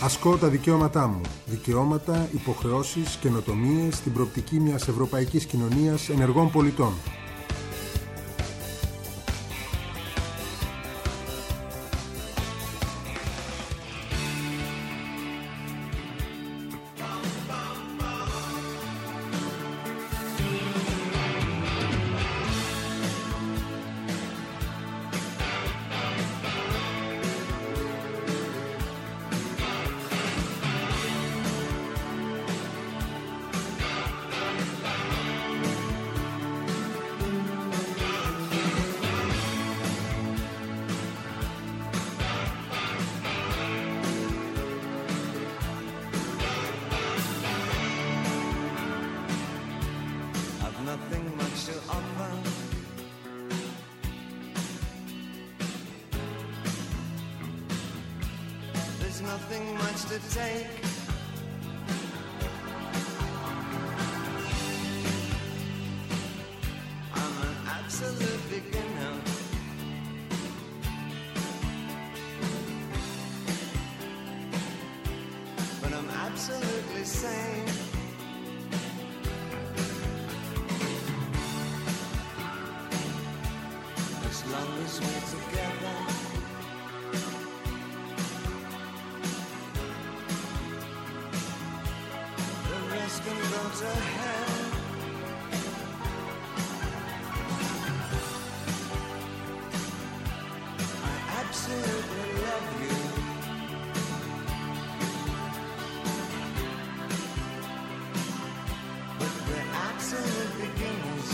Ασκώ τα δικαιώματά μου. Δικαιώματα, υποχρεώσεις, καινοτομίες στην προοπτική μιας ευρωπαϊκής κοινωνίας ενεργών πολιτών. Nothing much to take. I'm an absolute beginner. But I'm absolutely sane. As long as we're together. Can go to hell. I absolutely love you. But we're absolute beginners.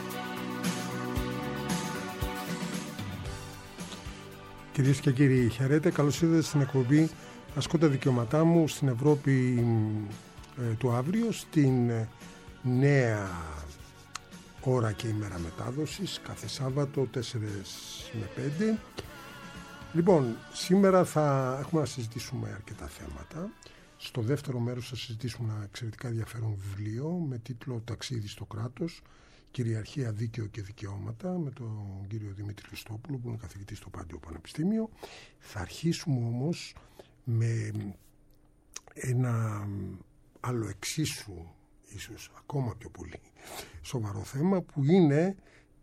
Κυρίες και κύριοι, χαίρετε. Καλώς ήρθατε στην εκπομπή «Ασκώ τα δικαιώματά μου» στην Ευρώπη του αύριο, στην νέα ώρα και ημέρα μετάδοσης, κάθε Σάββατο 4 με 5. Λοιπόν, σήμερα θα έχουμε να συζητήσουμε αρκετά θέματα. Στο δεύτερο μέρος θα συζητήσουμε ένα εξαιρετικά ενδιαφέρον βιβλίο με τίτλο «Ταξίδι στο κράτος, κυριαρχία, δίκαιο και δικαιώματα», με τον κύριο Δημήτρη Χριστόπουλο, που είναι καθηγητής στο Πάντιο Πανεπιστήμιο. Θα αρχίσουμε όμως με ένα άλλο εξίσου, ίσως ακόμα πιο πολύ σοβαρό θέμα, που είναι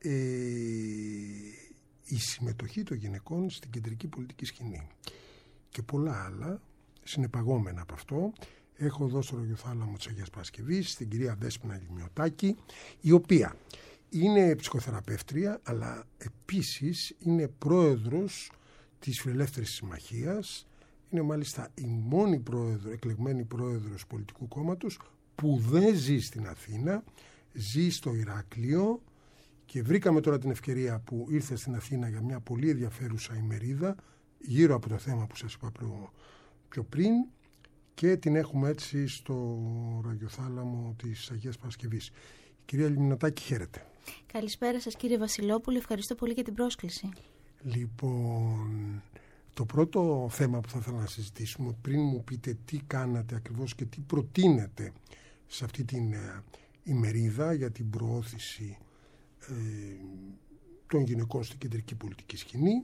η συμμετοχή των γυναικών στην κεντρική πολιτική σκηνή και πολλά άλλα συνεπαγόμενα από αυτό. Έχω εδώ στο ραδιοθάλαμο της Αγίας Παρασκευής την κυρία Δέσποινα Λιμιωτάκη, η οποία είναι ψυχοθεραπεύτρια, αλλά επίσης είναι πρόεδρος της Φιλελεύθερης Συμμαχίας. Είναι μάλιστα η μόνη εκλεγμένη πρόεδρος πολιτικού κόμματος που δεν ζει στην Αθήνα, ζει στο Ηράκλειο, και βρήκαμε τώρα την ευκαιρία που ήρθε στην Αθήνα για μια πολύ ενδιαφέρουσα ημερίδα γύρω από το θέμα που σας είπα πιο πριν, και την έχουμε έτσι στο ραδιοθάλαμο της Αγίας Παρασκευής. Κυρία Λιμιωτάκη, χαίρετε. Καλησπέρα σας κύριε Βασιλόπουλο, ευχαριστώ πολύ για την πρόσκληση. Λοιπόν, το πρώτο θέμα που θα ήθελα να συζητήσουμε, πριν μου πείτε τι κάνατε ακριβώς και τι προτείνετε σε αυτή την ημερίδα για την προώθηση των γυναικών στην κεντρική πολιτική σκηνή.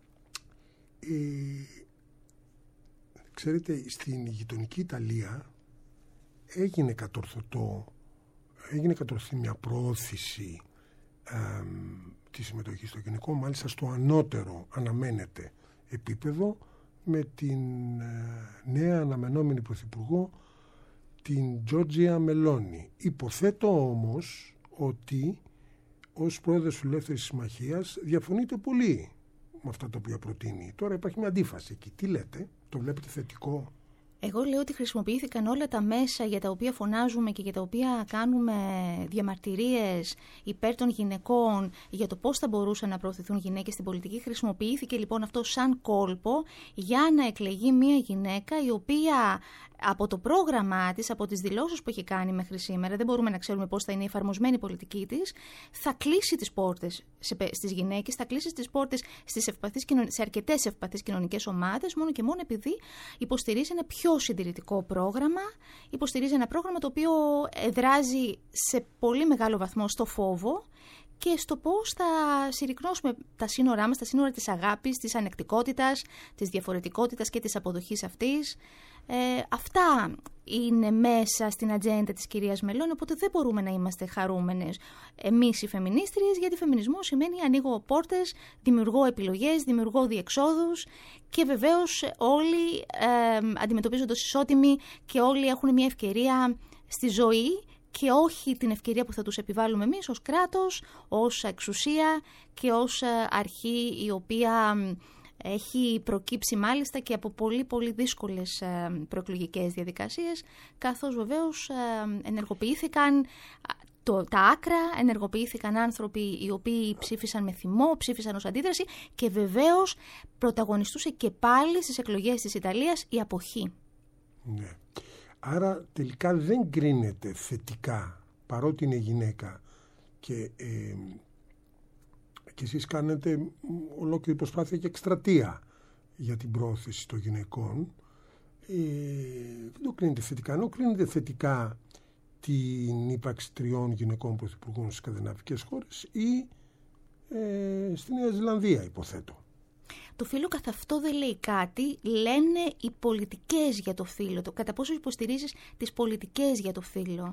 Ξέρετε, στην γειτονική Ιταλία έγινε κατορθωτή μια προώθηση της συμμετοχής των γυναικών, μάλιστα στο ανώτερο αναμένεται επίπεδο, με την νέα αναμενόμενη πρωθυπουργό, την Τζόρτζια Μελόνι. Υποθέτω όμως ότι ως πρόεδρος της Φιλελεύθερης Συμμαχίας διαφωνείτε πολύ με αυτά τα οποία προτείνει. Τώρα υπάρχει μια αντίφαση εκεί. Τι λέτε, το βλέπετε θετικό? Εγώ λέω ότι χρησιμοποιήθηκαν όλα τα μέσα για τα οποία φωνάζουμε και για τα οποία κάνουμε διαμαρτυρίες υπέρ των γυναικών για το πώς θα μπορούσαν να προωθηθούν γυναίκες στην πολιτική. Χρησιμοποιήθηκε λοιπόν αυτό σαν κόλπο για να εκλεγεί μια γυναίκα η οποία από το πρόγραμμά της, από τις δηλώσεις που έχει κάνει μέχρι σήμερα, δεν μπορούμε να ξέρουμε πώς θα είναι η εφαρμοσμένη πολιτική της, θα κλείσει τις πόρτες στις γυναίκες, θα κλείσει τις πόρτες σε αρκετές ευπαθείς κοινωνικές ομάδες, μόνο και μόνο επειδή υποστηρίζει ένα πιο συντηρητικό πρόγραμμα, υποστηρίζει ένα πρόγραμμα το οποίο εδράζει σε πολύ μεγάλο βαθμό στο φόβο και στο πώς θα συρρικνώσουμε τα σύνορά μας, τα σύνορα της αγάπης, της ανεκτικότητας, της διαφορετικότητας και της αποδοχής αυτής. Αυτά είναι μέσα στην ατζέντα της κυρίας Μελώνη, οπότε δεν μπορούμε να είμαστε χαρούμενες εμείς οι φεμινίστριες, γιατί φεμινισμός σημαίνει ανοίγω πόρτες, δημιουργώ επιλογές, δημιουργώ διεξόδους και βεβαίως όλοι αντιμετωπίζονται ως ισότιμοι και όλοι έχουν μια ευκαιρία στη ζωή και όχι την ευκαιρία που θα τους επιβάλλουμε εμείς ως κράτος, ως εξουσία και ως αρχή η οποία έχει προκύψει μάλιστα και από πολύ πολύ δύσκολες προεκλογικές διαδικασίες, καθώς βεβαίως ενεργοποιήθηκαν τα άκρα, ενεργοποιήθηκαν άνθρωποι οι οποίοι ψήφισαν με θυμό, ψήφισαν ως αντίδραση και βεβαίως πρωταγωνιστούσε και πάλι στις εκλογές της Ιταλίας η αποχή. Ναι. Άρα τελικά δεν κρίνεται θετικά, παρότι είναι γυναίκα και εσείς κάνετε ολόκληρη προσπάθεια και εκστρατεία για την πρόθεση των γυναικών. Δεν το κρίνεται θετικά, ενώ κρίνεται θετικά την ύπαρξη 3 γυναικών πρωθυπουργών στις σκανδιναβικές χώρες ή στη Νέα Ζηλανδία, υποθέτω. Το φύλο καθ' αυτό δεν λέει κάτι, λένε οι πολιτικές για το φύλο. Κατά πόσο υποστηρίζεις τις πολιτικές για το φύλο.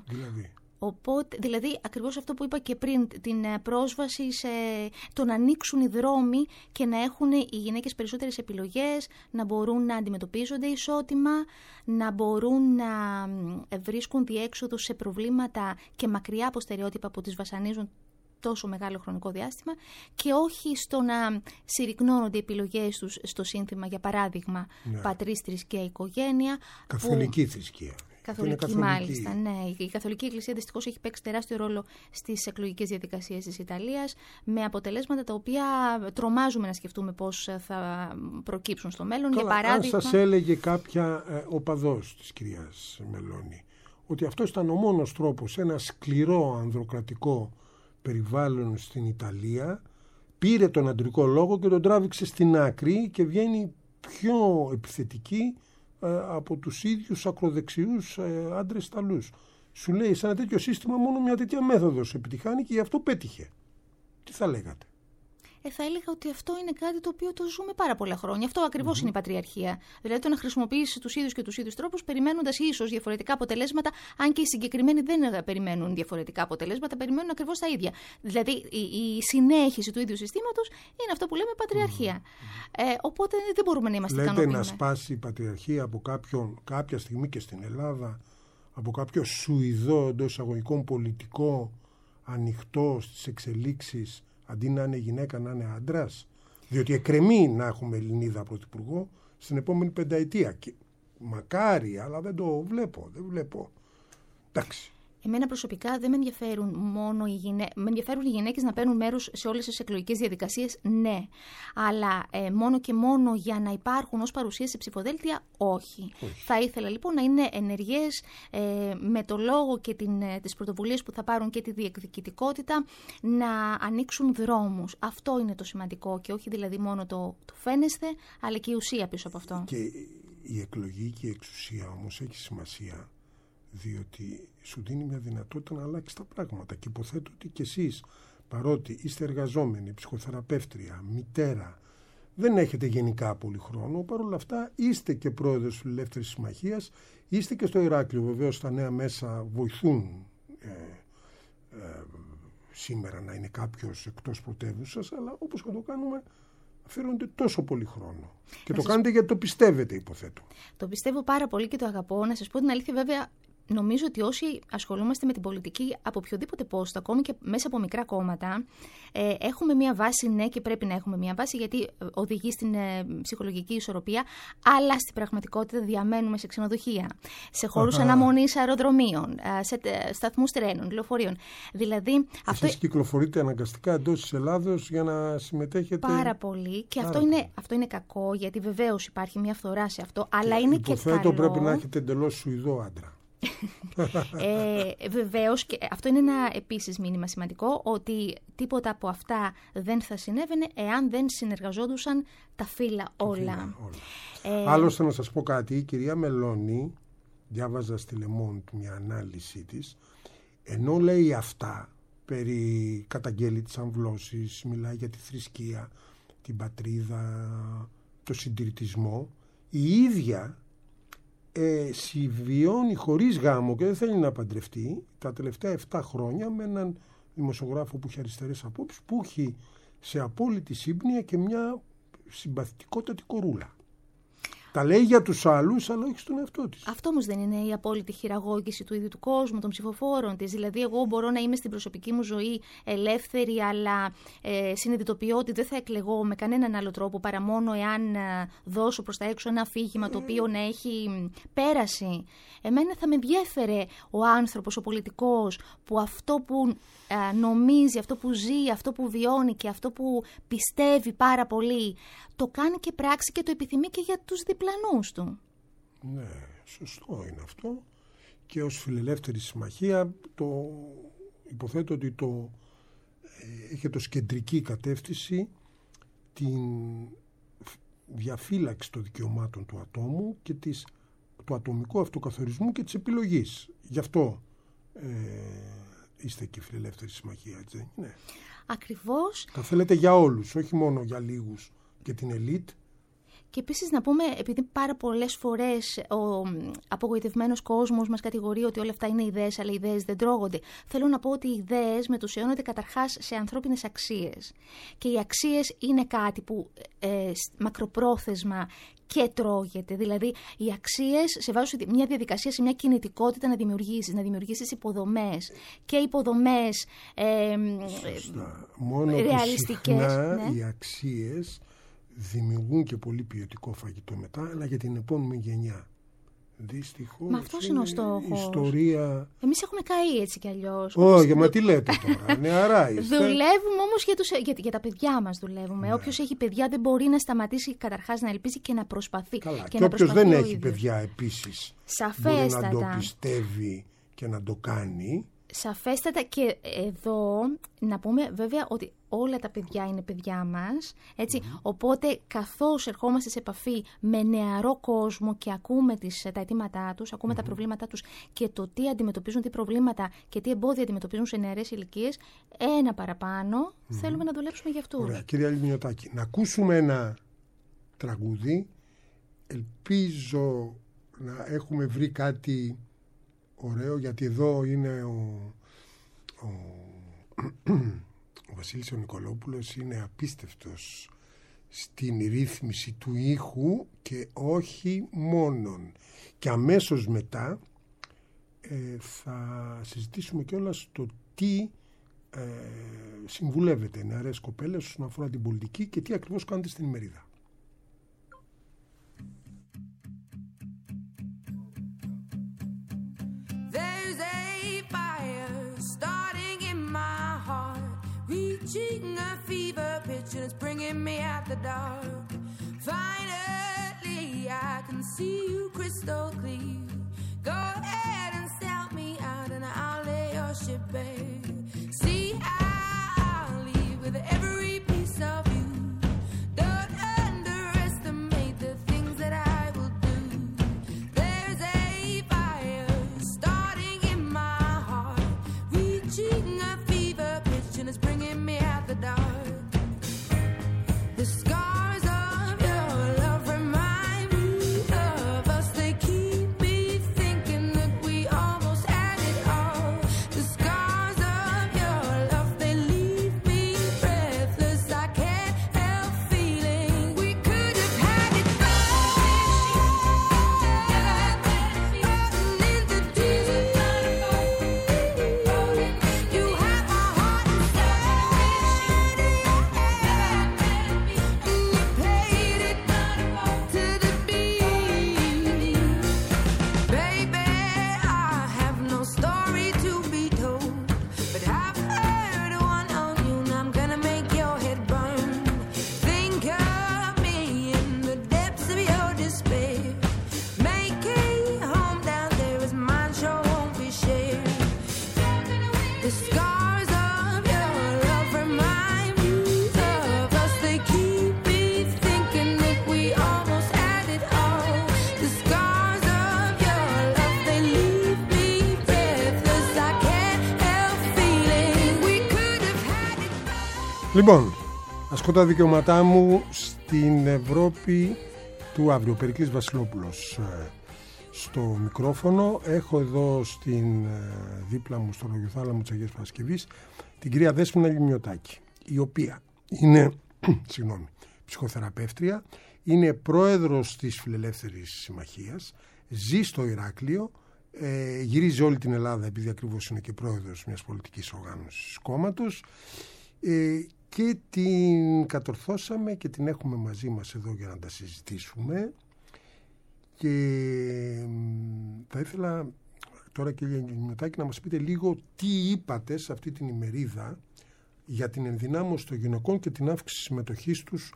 Δηλαδή, ακριβώς αυτό που είπα και πριν, την πρόσβαση σε το να ανοίξουν οι δρόμοι και να έχουν οι γυναίκες περισσότερες επιλογές, να μπορούν να αντιμετωπίζονται ισότιμα, να μπορούν να βρίσκουν διέξοδο σε προβλήματα και μακριά από στερεότυπα που τις βασανίζουν τόσο μεγάλο χρονικό διάστημα και όχι στο να συρρυκνώνονται οι επιλογές τους στο σύνθημα, για παράδειγμα, πατρίς, θρησκεία, οικογένεια. Καθολική θρησκεία. Καθολική, μάλιστα, ναι. Η Καθολική Εκκλησία δυστυχώς έχει παίξει τεράστιο ρόλο στις εκλογικές διαδικασίες της Ιταλίας, με αποτελέσματα τα οποία τρομάζουμε να σκεφτούμε πώς θα προκύψουν στο μέλλον. Καλά, για παράδειγμα, αν σας έλεγε κάποια οπαδός της κυρίας Μελώνη ότι αυτό ήταν ο μόνος τρόπος, ένα σκληρό ανδροκρατικό περιβάλλον στην Ιταλία, πήρε τον αντρικό λόγο και τον τράβηξε στην άκρη και βγαίνει πιο επιθετική από τους ίδιους ακροδεξιούς άντρες Ιταλούς. Σου λέει, σε ένα τέτοιο σύστημα μόνο μια τέτοια μέθοδος επιτυχάνει και γι' αυτό πέτυχε. Τι θα λέγατε? Θα έλεγα ότι αυτό είναι κάτι το οποίο το ζούμε πάρα πολλά χρόνια. Αυτό ακριβώς είναι η πατριαρχία. Δηλαδή το να χρησιμοποιήσει τους ίδιους τρόπους, περιμένοντας ίσως διαφορετικά αποτελέσματα, αν και οι συγκεκριμένοι δεν περιμένουν διαφορετικά αποτελέσματα, περιμένουν ακριβώς τα ίδια. Δηλαδή η συνέχιση του ίδιου συστήματος είναι αυτό που λέμε πατριαρχία. Οπότε δεν μπορούμε να είμαστε ικανοποιημένοι. Λέτε να σπάσει η πατριαρχία από κάποια στιγμή και στην Ελλάδα, από κάποιο Σουηδό εντός εισαγωγικών πολιτικό ανοιχτό στις εξελίξεις, αντί να είναι γυναίκα να είναι άντρας? Διότι εκκρεμεί να έχουμε Ελληνίδα πρωθυπουργό στην επόμενη πενταετία. Και μακάρι, αλλά δεν το βλέπω. Δεν βλέπω. Εντάξει. Εμένα προσωπικά δεν με ενδιαφέρουν μόνο οι γυναίκες. Με ενδιαφέρουν οι γυναίκες να παίρνουν μέρος σε όλες τις εκλογικές διαδικασίες, ναι. Αλλά μόνο και μόνο για να υπάρχουν ως παρουσία σε ψηφοδέλτια, όχι. Θα ήθελα λοιπόν να είναι ενεργές με το λόγο και τις πρωτοβουλίες που θα πάρουν και τη διεκδικητικότητα να ανοίξουν δρόμους. Αυτό είναι το σημαντικό και όχι δηλαδή μόνο το φαίνεστε, αλλά και η ουσία πίσω από αυτό. Και η εκλογική εξουσία όμως έχει σημασία, διότι σου δίνει μια δυνατότητα να αλλάξει τα πράγματα και υποθέτω ότι κι εσείς, παρότι είστε εργαζόμενοι, ψυχοθεραπεύτρια, μητέρα, δεν έχετε γενικά πολύ χρόνο, παρόλα αυτά είστε και πρόεδρος της Φιλελεύθερης Συμμαχίας, είστε και στο Ηράκλειο, βεβαίως τα νέα μέσα βοηθούν σήμερα να είναι κάποιος εκτός πρωτεύουσας, αλλά όπως θα το κάνουμε αφιερώνετε τόσο πολύ χρόνο. Και το κάνετε γιατί το πιστεύετε, υποθέτω. Το πιστεύω πάρα πολύ και το αγαπώ. Να σας πω την αλήθεια, βέβαια, νομίζω ότι όσοι ασχολούμαστε με την πολιτική από οποιοδήποτε πόστο, ακόμη και μέσα από μικρά κόμματα, έχουμε μία βάση, ναι, και πρέπει να έχουμε μία βάση, γιατί οδηγεί στην ψυχολογική ισορροπία, αλλά στην πραγματικότητα διαμένουμε σε ξενοδοχεία, σε χώρους αναμονής αεροδρομίων, σε σταθμούς τρένων, λεωφορείων. Δηλαδή, εσείς κυκλοφορείτε αναγκαστικά εντός της Ελλάδος για να συμμετέχετε. Πάρα πολύ. Και αυτό είναι κακό, γιατί βεβαίως υπάρχει μία φθορά σε αυτό, αλλά είναι και καλό. Υποθέτω πρέπει να έχετε εντελώς Σουηδό άντρα. Βεβαίως, και αυτό είναι ένα επίσης μήνυμα σημαντικό, ότι τίποτα από αυτά δεν θα συνέβαινε εάν δεν συνεργαζόντουσαν τα φύλλα όλα. Άλλωστε να σας πω κάτι, η κυρία Μελώνη, διάβαζα στη Le Monde μια ανάλυση της, ενώ λέει αυτά περί καταγγέλει της αμβλώσης, μιλάει για τη θρησκεία, την πατρίδα, το συντηρητισμό, η ίδια συμβιώνει χωρίς γάμο και δεν θέλει να παντρευτεί τα τελευταία 7 χρόνια με έναν δημοσιογράφο που έχει αριστερές απόψεις, που έχει σε απόλυτη σύμπνοια και μια συμπαθητικότατη κορούλα. Τα λέει για τους άλλους, αλλά όχι στον εαυτό της. Αυτό όμως δεν είναι η απόλυτη χειραγώγηση του ίδιου του κόσμου, των ψηφοφόρων της? Δηλαδή, εγώ μπορώ να είμαι στην προσωπική μου ζωή ελεύθερη, αλλά συνειδητοποιώ ότι δεν θα εκλεγώ με κανέναν άλλο τρόπο παρά μόνο εάν δώσω προς τα έξω ένα αφήγημα το οποίο να έχει πέραση. Εμένα θα με ενδιέφερε ο άνθρωπος, ο πολιτικός, που αυτό που νομίζει, αυτό που ζει, αυτό που βιώνει και αυτό που πιστεύει πάρα πολύ, το κάνει και πράξη και το επιθυμεί και για τους διπλανούς του. Ναι, σωστό είναι αυτό. Και ως Φιλελεύθερη Συμμαχία υποθέτω ότι έχετε ως κεντρική κατεύθυνση την διαφύλαξη των δικαιωμάτων του ατόμου και του ατομικού αυτοκαθορισμού και της επιλογής. Γι' αυτό είστε και Φιλελεύθερη Συμμαχία, έτσι δεν είναι? Ακριβώς. Τα θέλετε για όλους, όχι μόνο για λίγους και την ελίτ. Και επίσης να πούμε, επειδή πάρα πολλές φορές ο απογοητευμένος κόσμος μας κατηγορεί ότι όλα αυτά είναι ιδέες, αλλά οι ιδέες δεν τρώγονται. Θέλω να πω ότι οι ιδέες μετουσιώνονται καταρχάς σε ανθρώπινες αξίες. Και οι αξίες είναι κάτι που μακροπρόθεσμα και τρώγεται. Δηλαδή, οι αξίες σε βάζουν σε μια διαδικασία, σε μια κινητικότητα να δημιουργήσεις υποδομές. Και υποδομές ρεαλιστικές. Μόνο που συχνά οι αξίες δημιουργούν και πολύ ποιοτικό φαγητό μετά, αλλά για την επόμενη γενιά. Δυστυχώς. Μα αυτός είναι ο στόχος. Ιστορία. Εμείς έχουμε καεί έτσι κι αλλιώς. Όχι, μα τι λέτε τώρα, νεαρά είστε. Δουλεύουμε όμως για τα παιδιά μας δουλεύουμε. Ναι. Όποιος έχει παιδιά δεν μπορεί να σταματήσει καταρχάς να ελπίζει και να προσπαθεί. Καλά. Και όποιος δεν έχει παιδιά επίσης σαφέστατα μπορεί να το πιστεύει και να το κάνει. Σαφέστατα, και εδώ να πούμε βέβαια ότι όλα τα παιδιά είναι παιδιά μας, έτσι, οπότε καθώς ερχόμαστε σε επαφή με νεαρό κόσμο και ακούμε τα αιτήματά τους, ακούμε τα προβλήματά τους και το τι αντιμετωπίζουν, τι προβλήματα και τι εμπόδια αντιμετωπίζουν σε νεαρές ηλικίες, ένα παραπάνω θέλουμε να δουλέψουμε για αυτούς. Ωραία, κυρία Λιμιωτάκη, να ακούσουμε ένα τραγούδι. Ελπίζω να έχουμε βρει κάτι ωραίο, γιατί εδώ είναι ο Βασίλης ο Νικολόπουλος, είναι απίστευτος στην ρύθμιση του ήχου και όχι μόνον. Και αμέσως μετά θα συζητήσουμε κιόλας το τι συμβουλεύεται νεαρές κοπέλες όσον αφορά την πολιτική και τι ακριβώς κάνετε στην ημερίδα. Reaching a fever pitch and it's bringing me out the dark. Finally, I can see you crystal clear. Go ahead and sell me out and I'll lay your ship bare. See, I'll leave with every piece of you. Don't underestimate the things that I will do. There's a fire starting in my heart, reaching a fever pitch and it's bringing me out the dark. The scars of your love remind me of us. They keep me thinking that we almost had it all. The scars of your love, they leave me breathless. I can't help feeling we could have had it all. In the deep, you have my heart inside. And you played it to the beat. Baby, I have no story to be told, but I've heard one on you and I'm gonna make your head burn. Think of me in the depths of your despair. Make a home down there as mine sure won't be shared. The scars of your love remind me of us. They keep me thinking that we almost had it all. The scars of your love, they leave me breathless. I can't help feeling we could have had it all. Λοιπόν, ασκώ τα δικαιώματά μου στην Ευρώπη του αύριο. Περικλής Βασιλόπουλος στο μικρόφωνο. Έχω εδώ δίπλα μου στο Λογιοθάλαμο της Αγίας Παρασκευής την κυρία Δέσποινα Λιμιωτάκη, η οποία είναι ψυχοθεραπεύτρια, είναι πρόεδρος της Φιλελεύθερης Συμμαχίας, ζει στο Ηράκλειο, γυρίζει όλη την Ελλάδα επειδή ακριβώς είναι και πρόεδρος μιας πολιτικής οργάνωσης κόμματος, και την κατορθώσαμε και την έχουμε μαζί μας εδώ για να τα συζητήσουμε. Και θα ήθελα τώρα, κυρία Λιμιωτάκη, να μας πείτε λίγο τι είπατε σε αυτή την ημερίδα για την ενδυνάμωση των γυναικών και την αύξηση συμμετοχής τους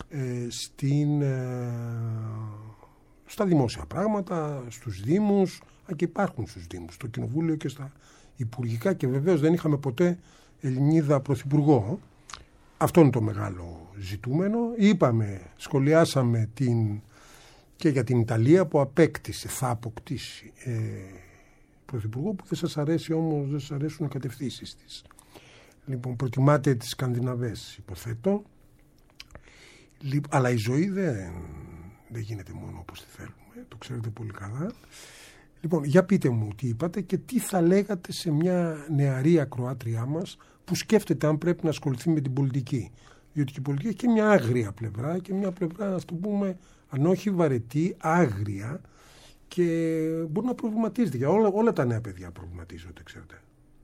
στα δημόσια πράγματα, στους δήμους, και υπάρχουν στους δήμους, στο κοινοβούλιο και στα υπουργικά, και βεβαίως δεν είχαμε ποτέ Ελληνίδα πρωθυπουργό. Αυτό είναι το μεγάλο ζητούμενο. Σχολιάσαμε και για την Ιταλία που θα αποκτήσει πρωθυπουργό, που δεν σας αρέσει όμως, δεν σας αρέσουν οι κατευθύνσεις της. Λοιπόν, προτιμάτε τις Σκανδιναβές, υποθέτω. Αλλά η ζωή δεν γίνεται μόνο όπως τη θέλουμε, το ξέρετε πολύ καλά. Λοιπόν, για πείτε μου τι είπατε και τι θα λέγατε σε μια νεαρή ακροάτριά μας που σκέφτεται αν πρέπει να ασχοληθεί με την πολιτική. Διότι και η πολιτική έχει και μια άγρια πλευρά και μια πλευρά, ας το πούμε, αν όχι βαρετή, άγρια, και μπορεί να προβληματίζεται. Για όλα τα νέα παιδιά προβληματίζονται, ξέρετε.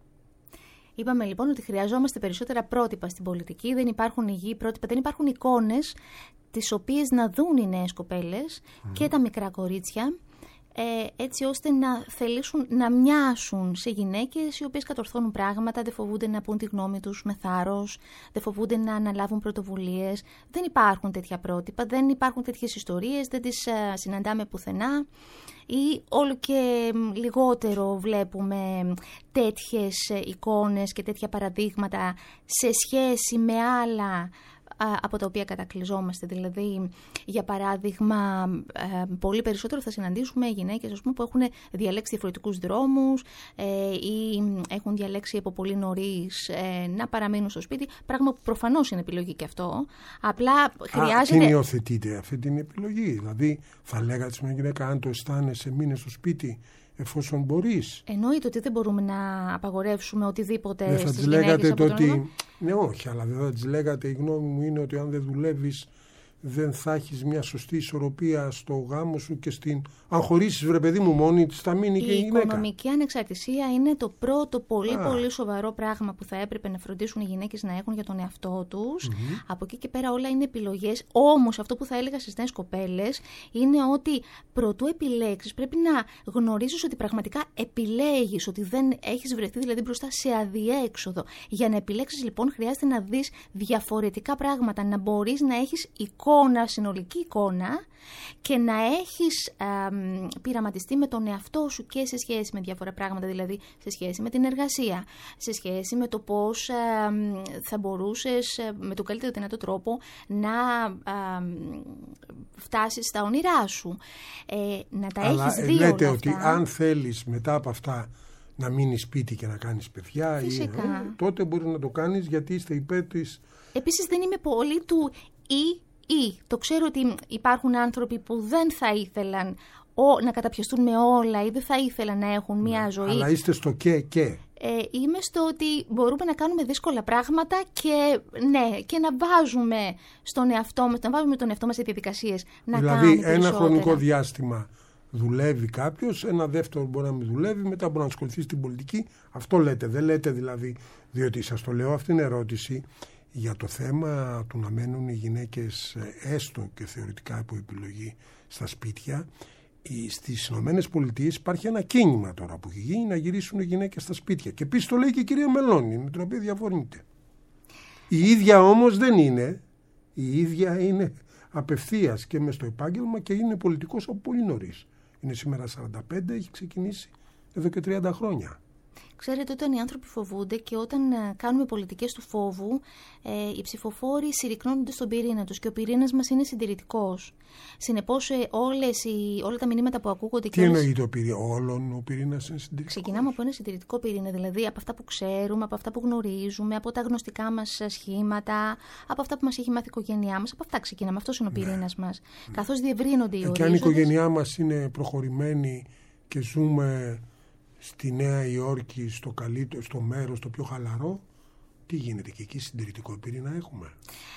Είπαμε λοιπόν ότι χρειαζόμαστε περισσότερα πρότυπα στην πολιτική. Δεν υπάρχουν υγιή πρότυπα, δεν υπάρχουν εικόνες τις οποίες να δουν οι νέες κοπέλες και τα μικρά κορίτσια, έτσι ώστε να θελήσουν να μοιάσουν σε γυναίκες οι οποίες κατορθώνουν πράγματα, δεν φοβούνται να πούν τη γνώμη τους με θάρρος, δεν φοβούνται να αναλάβουν πρωτοβουλίες. Δεν υπάρχουν τέτοια πρότυπα, δεν υπάρχουν τέτοιες ιστορίες, δεν τις συναντάμε πουθενά, ή όλο και λιγότερο βλέπουμε τέτοιες εικόνες και τέτοια παραδείγματα σε σχέση με άλλα από τα οποία κατακλυζόμαστε. Δηλαδή, για παράδειγμα, πολύ περισσότερο θα συναντήσουμε γυναίκες, ας πούμε, που έχουν διαλέξει διαφορετικούς δρόμους ή έχουν διαλέξει από πολύ νωρίς να παραμείνουν στο σπίτι, πράγμα που προφανώς είναι επιλογή και αυτό. Απλά χρειάζεται... Την υιοθετείτε αυτή την επιλογή? Δηλαδή, θα λέγατε σε μια γυναίκα, αν το αισθάνεσαι, μείνε στο σπίτι, εφόσον μπορείς. Εννοείται ότι δεν μπορούμε να απαγορεύσουμε οτιδήποτε δεν στις γυναίκες από τον ότι... Ναι, όχι, αλλά δεν θα της λέγατε, η γνώμη μου είναι ότι αν δεν δουλεύεις δεν θα έχεις μια σωστή ισορροπία στο γάμο σου και αν χωρίσεις, βρε παιδί μου, μόνη της θα μείνει και η γυναίκα. Η οικονομική ανεξαρτησία είναι το πρώτο πολύ σοβαρό πράγμα που θα έπρεπε να φροντίσουν οι γυναίκες να έχουν για τον εαυτό τους. Από εκεί και πέρα όλα είναι επιλογές. Όμως αυτό που θα έλεγα στις νέες κοπέλες είναι ότι προτού επιλέξεις πρέπει να γνωρίζεις ότι πραγματικά επιλέγεις, ότι δεν έχεις βρεθεί δηλαδή μπροστά σε αδιέξοδο. Για να επιλέξεις λοιπόν χρειάζεται να δεις διαφορετικά πράγματα, να μπορείς να έχεις συνολική εικόνα και να έχεις πειραματιστεί με τον εαυτό σου και σε σχέση με διάφορα πράγματα, δηλαδή σε σχέση με την εργασία, σε σχέση με το πώς θα μπορούσες με τον καλύτερο δυνατό τρόπο να φτάσεις στα όνειρά σου. Να τα έχεις δει όλα λέτε αυτά. Ότι αν θέλεις μετά από αυτά να μείνεις σπίτι και να κάνεις παιδιά, τότε μπορεί να το κάνεις, γιατί είστε υπέρ της... Επίσης δεν είμαι πολύ του ή. Το ξέρω ότι υπάρχουν άνθρωποι που δεν θα ήθελαν να καταπιαστούν με όλα ή δεν θα ήθελαν να έχουν μια ζωή. Αλλά είστε στο και. Είμαι στο ότι μπορούμε να κάνουμε δύσκολα πράγματα και να βάζουμε στον εαυτό μας, να βάζουμε τον εαυτό μας σε διαδικασίες να δηλαδή, κάνει περισσότερα. Ένα χρονικό διάστημα δουλεύει κάποιος, ένα δεύτερο μπορεί να μην δουλεύει, μετά μπορεί να ασχοληθεί στην πολιτική. Αυτό λέτε, δεν λέτε δηλαδή, διότι σας το λέω αυτήν την ερώτηση για το θέμα του να μένουν οι γυναίκες έστω και θεωρητικά από επιλογή στα σπίτια. Στις Ηνωμένες Πολιτείες υπάρχει ένα κίνημα τώρα που έχει γίνει να γυρίσουν οι γυναίκες στα σπίτια. Και επίσης το λέει και η κυρία Μελώνη, με την οποία διαφωνείτε. Η ίδια όμως δεν είναι. Η ίδια είναι απευθείας και μες στο επάγγελμα και είναι πολιτικός από πολύ νωρίς. Είναι σήμερα 45, έχει ξεκινήσει εδώ και 30 χρόνια. Ξέρετε, όταν οι άνθρωποι φοβούνται και όταν κάνουμε πολιτικές του φόβου, οι ψηφοφόροι συρρυκνώνονται στον πυρήνα τους και ο πυρήνας μας είναι συντηρητικός. Συνεπώς, όλα τα μηνύματα που ακούγονται. Τι εννοείται όλων ο πυρήνας είναι συντηρητικός? Ξεκινάμε από ένα συντηρητικό πυρήνα, δηλαδή από αυτά που ξέρουμε, από αυτά που γνωρίζουμε, από τα γνωστικά μας σχήματα, από αυτά που μας έχει μάθει η οικογένειά μας. Από αυτά ξεκινάμε. Αυτός είναι ο πυρήνας μας. Καθώς διευρύνονται οι ορίζοντες. Και αν η οικογένειά μας είναι προχωρημένη και ζούμε στη Νέα Υόρκη, στο μέρος το πιο χαλαρό, τι γίνεται και εκεί? Συντηρητικό πυρήνα έχουμε?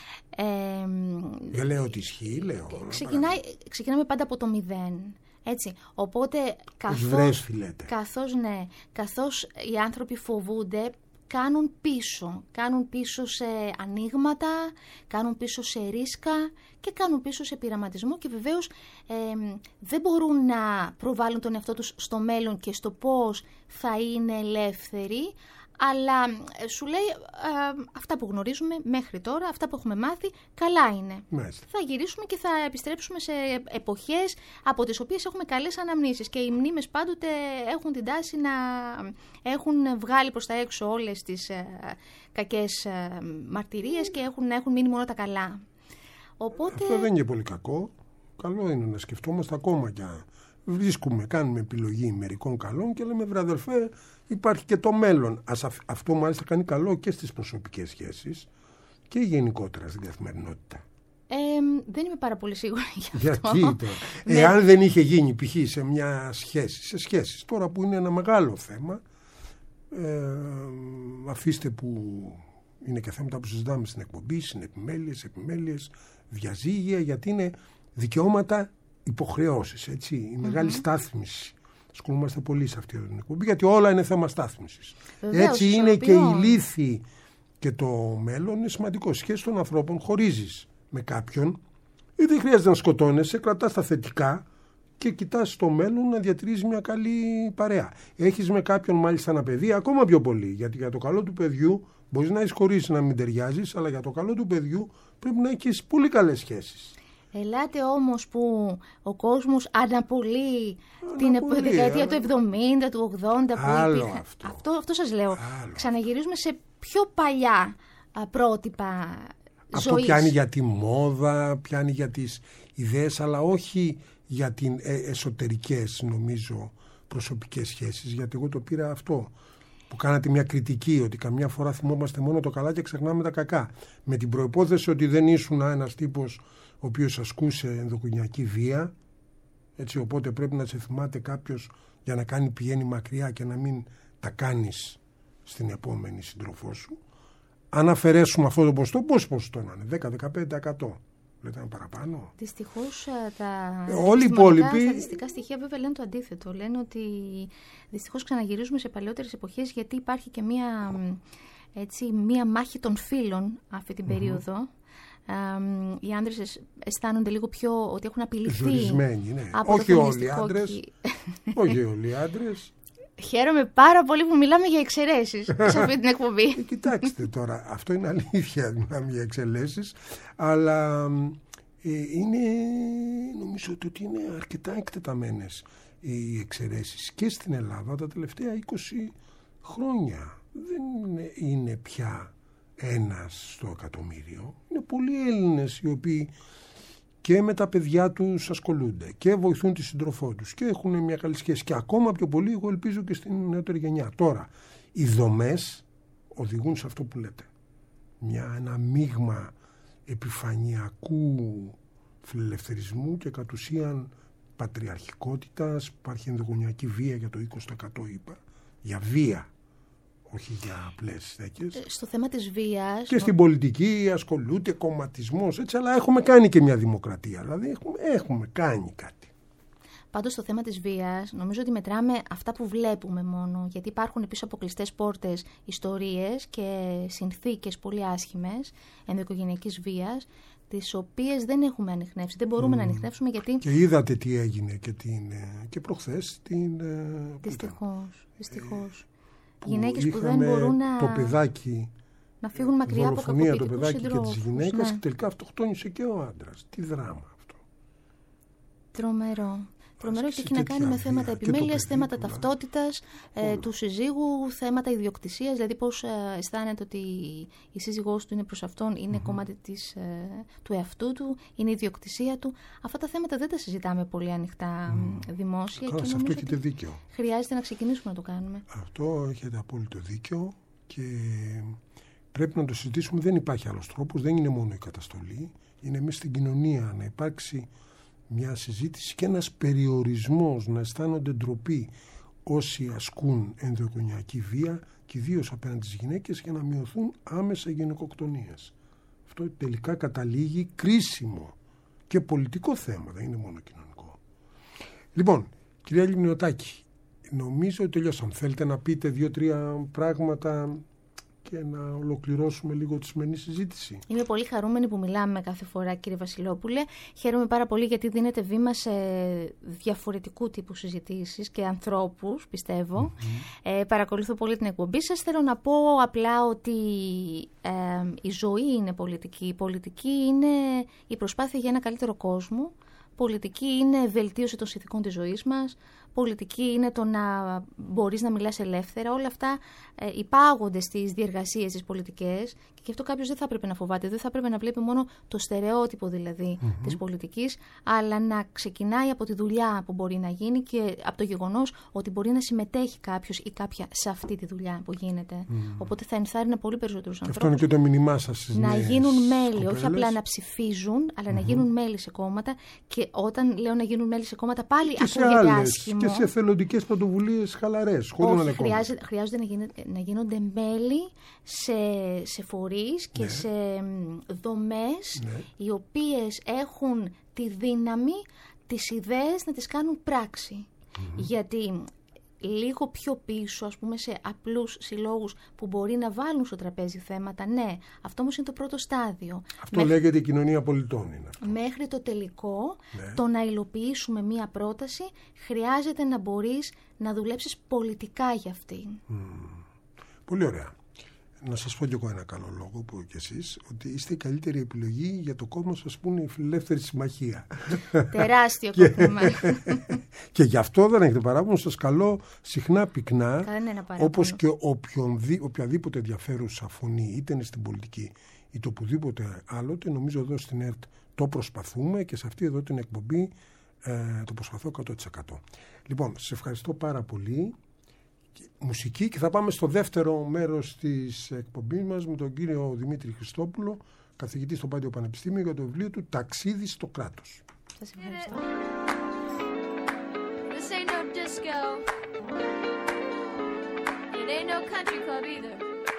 Δεν λέω ότι ισχύει, λέω. Ξεκινάμε πάντα από το 0. Έτσι. Οπότε, καθώς οι άνθρωποι φοβούνται, κάνουν πίσω σε ανοίγματα, κάνουν πίσω σε ρίσκα και κάνουν πίσω σε πειραματισμό και βεβαίως δεν μπορούν να προβάλλουν τον εαυτό τους στο μέλλον και στο πώς θα είναι ελεύθεροι, αλλά σου λέει αυτά που γνωρίζουμε μέχρι τώρα, αυτά που έχουμε μάθει, καλά είναι. Μάλιστα. Θα γυρίσουμε και θα επιστρέψουμε σε εποχές από τις οποίες έχουμε καλές αναμνήσεις και οι μνήμες πάντοτε έχουν την τάση να έχουν βγάλει προς τα έξω όλες τις κακές μαρτυρίες και έχουν μείνει μόνο τα καλά. Οπότε... Αυτό δεν είναι πολύ κακό. Καλό είναι να σκεφτόμαστε ακόμα κι αν κάνουμε επιλογή μερικών καλών και λέμε, βρε αδελφέ, υπάρχει και το μέλλον. Αυτό μάλιστα κάνει καλό και στις προσωπικές σχέσεις και γενικότερα στην καθημερινότητα. Δεν είμαι πάρα πολύ σίγουρη για αυτό. Γιατί τώρα? Εάν δεν είχε γίνει π.χ. σε μια σχέση, σε σχέσεις τώρα που είναι ένα μεγάλο θέμα, αφήστε που είναι και θέματα που συζητάμε στην εκπομπή, επιμέλειες, διαζύγια, γιατί είναι δικαιώματα, υποχρεώσεις, έτσι, η μεγάλη στάθμιση. Ασχολούμαστε πολύ σε αυτή την εκπομπή, γιατί όλα είναι θέμα στάθμισης. Έτσι είναι και η λύθη και το μέλλον είναι σημαντικό. Σχέση των ανθρώπων, χωρίζεις με κάποιον, ή δεν χρειάζεται να σκοτώνεσαι, κρατάς τα θετικά και κοιτάς στο μέλλον να διατηρείς μια καλή παρέα. Έχεις με κάποιον μάλιστα ένα παιδί, ακόμα πιο πολύ, γιατί για το καλό του παιδιού μπορείς να έχεις χωρίσει, να μην ταιριάζεις, αλλά για το καλό του παιδιού πρέπει να έχεις πολύ καλές σχέσεις. Ελάτε όμως που ο κόσμος αναπολύει την δεκαετία του 70, του 80 που άλλο υπήρχε. Αυτό σας λέω. Άλλο. Ξαναγυρίζουμε σε πιο παλιά πρότυπα ζωής. Αυτό πιάνει για τη μόδα, πιάνει για τις ιδέες, αλλά όχι για την εσωτερικές, νομίζω, προσωπικές σχέσεις. Γιατί εγώ το πήρα αυτό που κάνατε μια κριτική, ότι καμιά φορά θυμόμαστε μόνο το καλά και ξεχνάμε τα κακά. Με την προϋπόθεση ότι δεν ήσουν ένας τύπος ο οποίος ασκούσε ενδοκογενειακή βία, έτσι, οπότε πρέπει να σε θυμάται κάποιος για να πηγαίνει μακριά και να μην τα κάνεις στην επόμενη σύντροφό σου. Αν αφαιρέσουμε αυτό το ποσοστό, πόσο ποσοστό να είναι? 10-15%. Λέτε είναι παραπάνω. Δυστυχώς όλοι οι υπόλοιποι στατιστικά στοιχεία βέβαια λένε το αντίθετο. Λένε ότι δυστυχώς ξαναγυρίζουμε σε παλαιότερες εποχές, γιατί υπάρχει και μία μάχη των φύλων αυτή την περίοδο. Οι άντρες αισθάνονται λίγο πιο ότι έχουν απειληθεί. Ζορισμένοι, ναι. Από όχι όλοι οι άντρες. Όχι όλοι οι άντρες. Χαίρομαι πάρα πολύ που μιλάμε για εξαιρέσεις σε αυτή την εκπομπή. Κοιτάξτε τώρα, αυτό είναι αλήθεια, μιλάμε για εξαιρέσεις, αλλά νομίζω ότι είναι αρκετά εκτεταμένες οι εξαιρέσεις και στην Ελλάδα τα τελευταία 20 χρόνια. Δεν είναι πια ένας στο εκατομμύριο. Είναι πολλοί Έλληνες οι οποίοι και με τα παιδιά τους ασχολούνται και βοηθούν τη σύντροφό τους και έχουν μια καλή σχέση, και ακόμα πιο πολύ εγώ ελπίζω και στην νεότερη γενιά. Τώρα οι δομές οδηγούν σε αυτό που λέτε, ένα μείγμα επιφανειακού φιλελευθερισμού και κατ' ουσίαν πατριαρχικότητας. Υπάρχει ενδογενειακή βία, για το 20% είπα, για βία, όχι για απλές στέκες. Στο θέμα της βίας... Και στην πολιτική ασχολούνται, κομματισμός, έτσι, αλλά έχουμε κάνει και μια δημοκρατία, δηλαδή έχουμε κάνει κάτι. Πάντως στο θέμα της βίας νομίζω ότι μετράμε αυτά που βλέπουμε μόνο, γιατί υπάρχουν πίσω από κλειστές πόρτες ιστορίες και συνθήκες πολύ άσχημες ενδοοικογενειακής βίας, τις οποίες δεν έχουμε ανιχνεύσει, δεν μπορούμε να ανιχνεύσουμε, γιατί... Και είδατε τι έγινε και προχθές. Δυστυχώς. Γυναίκες που δεν μπορούν το παιδάκι, να φύγουν μακριά από κακοποιητικούς το παιδάκι συντρόφους, και τις γυναίκες, ναι. Και τελικά αυτοκτόνησε και ο άντρας. Τι δράμα αυτό. Τρομερό. Τρομερό και έχει να κάνει με θέματα επιμέλειας, θέματα ταυτότητας του συζύγου, θέματα ιδιοκτησίας, δηλαδή πώς αισθάνεται ότι η σύζυγός του είναι προς αυτόν, είναι κομμάτι του εαυτού του, είναι η ιδιοκτησία του. Αυτά τα θέματα δεν τα συζητάμε πολύ ανοιχτά δημόσια. Καλά, σε αυτό έχετε δίκιο. Χρειάζεται να ξεκινήσουμε να το κάνουμε. Αυτό έχετε απόλυτο δίκιο και πρέπει να το συζητήσουμε. Δεν υπάρχει άλλος τρόπος, δεν είναι μόνο η καταστολή. Είναι μέσα στην κοινωνία να υπάρξει μια συζήτηση και ένας περιορισμός, να αισθάνονται ντροπή όσοι ασκούν ενδοοικογενειακή βία και ιδίως απέναντι στις γυναίκες, για να μειωθούν άμεσα οι γυναικοκτονίες. Αυτό τελικά καταλήγει κρίσιμο και πολιτικό θέμα, δεν είναι μόνο κοινωνικό. Λοιπόν, κυρία Λιμνιωτάκη, νομίζω ότι τελειώσαμε. Θέλετε να πείτε 2-3 πράγματα και να ολοκληρώσουμε λίγο τη σημερινή συζήτηση? Είμαι πολύ χαρούμενη που μιλάμε κάθε φορά, κύριε Βασιλόπουλε. Χαίρομαι πάρα πολύ γιατί δίνετε βήμα σε διαφορετικού τύπου συζητήσεις και ανθρώπους, πιστεύω. Παρακολουθώ πολύ την εκπομπή σας. Θέλω να πω απλά ότι η ζωή είναι πολιτική. Η πολιτική είναι η προσπάθεια για ένα καλύτερο κόσμο. Πολιτική είναι βελτίωση των συνθηκών της ζωής μας. Πολιτική είναι το να μπορείς να μιλάς ελεύθερα. Όλα αυτά υπάγονται στις διεργασίες τις πολιτικές και γι' αυτό κάποιος δεν θα πρέπει να φοβάται, δεν θα πρέπει να βλέπει μόνο το στερεότυπο δηλαδή της πολιτικής, αλλά να ξεκινάει από τη δουλειά που μπορεί να γίνει και από το γεγονός ότι μπορεί να συμμετέχει κάποιος ή κάποια σε αυτή τη δουλειά που γίνεται. Οπότε θα ενθάρρυνα πολύ περισσότερους ανθρώπους. Αυτό είναι και το μήνυμά σας στις να νέες γίνουν μέλη, κοπέλες. όχι απλά να ψηφίζουν, αλλά να γίνουν μέλη σε κόμματα. Και όταν λέω να γίνουν μέλη σε κόμματα, πάλι ακούγεται άσχημο. Και σε εθελοντικές πρωτοβουλίες χαλαρές, χωρίς να είναι κόμμα. Χρειάζεται να γίνονται μέλη σε φορείς και σε δομές οι οποίες έχουν τη δύναμη τις ιδέες να τις κάνουν πράξη. Γιατί λίγο πιο πίσω, ας πούμε, σε απλούς συλλόγους που μπορεί να βάλουν στο τραπέζι θέματα, ναι, αυτό όμως είναι το πρώτο στάδιο. Αυτό λέγεται η κοινωνία πολιτών. Είναι αυτό. Μέχρι το τελικό, το να υλοποιήσουμε μία πρόταση, χρειάζεται να μπορείς να δουλέψεις πολιτικά για αυτή. Πολύ ωραία. Να σας πω κι εγώ ένα καλό λόγο που και εσείς, ότι είστε η καλύτερη επιλογή για το κόμμα σας που είναι η Φιλελεύθερη Συμμαχία. Τεράστιο κόμμα. Και γι' αυτό δεν έχετε παράπονο, σας καλώ συχνά πυκνά, όπως και οποιαδήποτε ενδιαφέρουσα φωνή, είτε είναι στην πολιτική είτε οπουδήποτε άλλοτε, νομίζω εδώ στην ΕΡΤ το προσπαθούμε και σε αυτή εδώ την εκπομπή το προσπαθώ 100%. Λοιπόν, σας ευχαριστώ πάρα πολύ. Μουσική και θα πάμε στο δεύτερο μέρος της εκπομπής μας με τον κύριο Δημήτρη Χριστόπουλο, καθηγητή στο Πάντιο Πανεπιστήμιο, για το βιβλίο του «Ταξίδι στο κράτος». Σας ευχαριστώ. This ain't no disco. It ain't no country club either.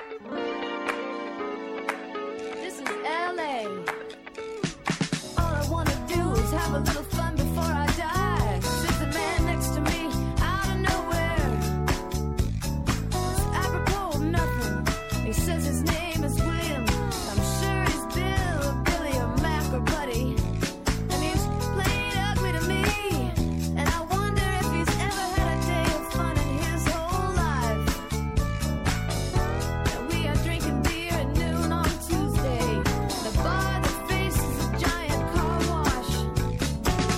This is LA. All I wanna do is have a little fun before I die. Sits the man next to me out of nowhere. It's apropos of nothing. He says his name is William. I'm sure he's Bill or Billy or Mac or Buddy. And he's playing ugly to me. And I wonder if he's ever had a day of fun in his whole life. And we are drinking beer at noon on Tuesday. The bar that faces a giant car wash.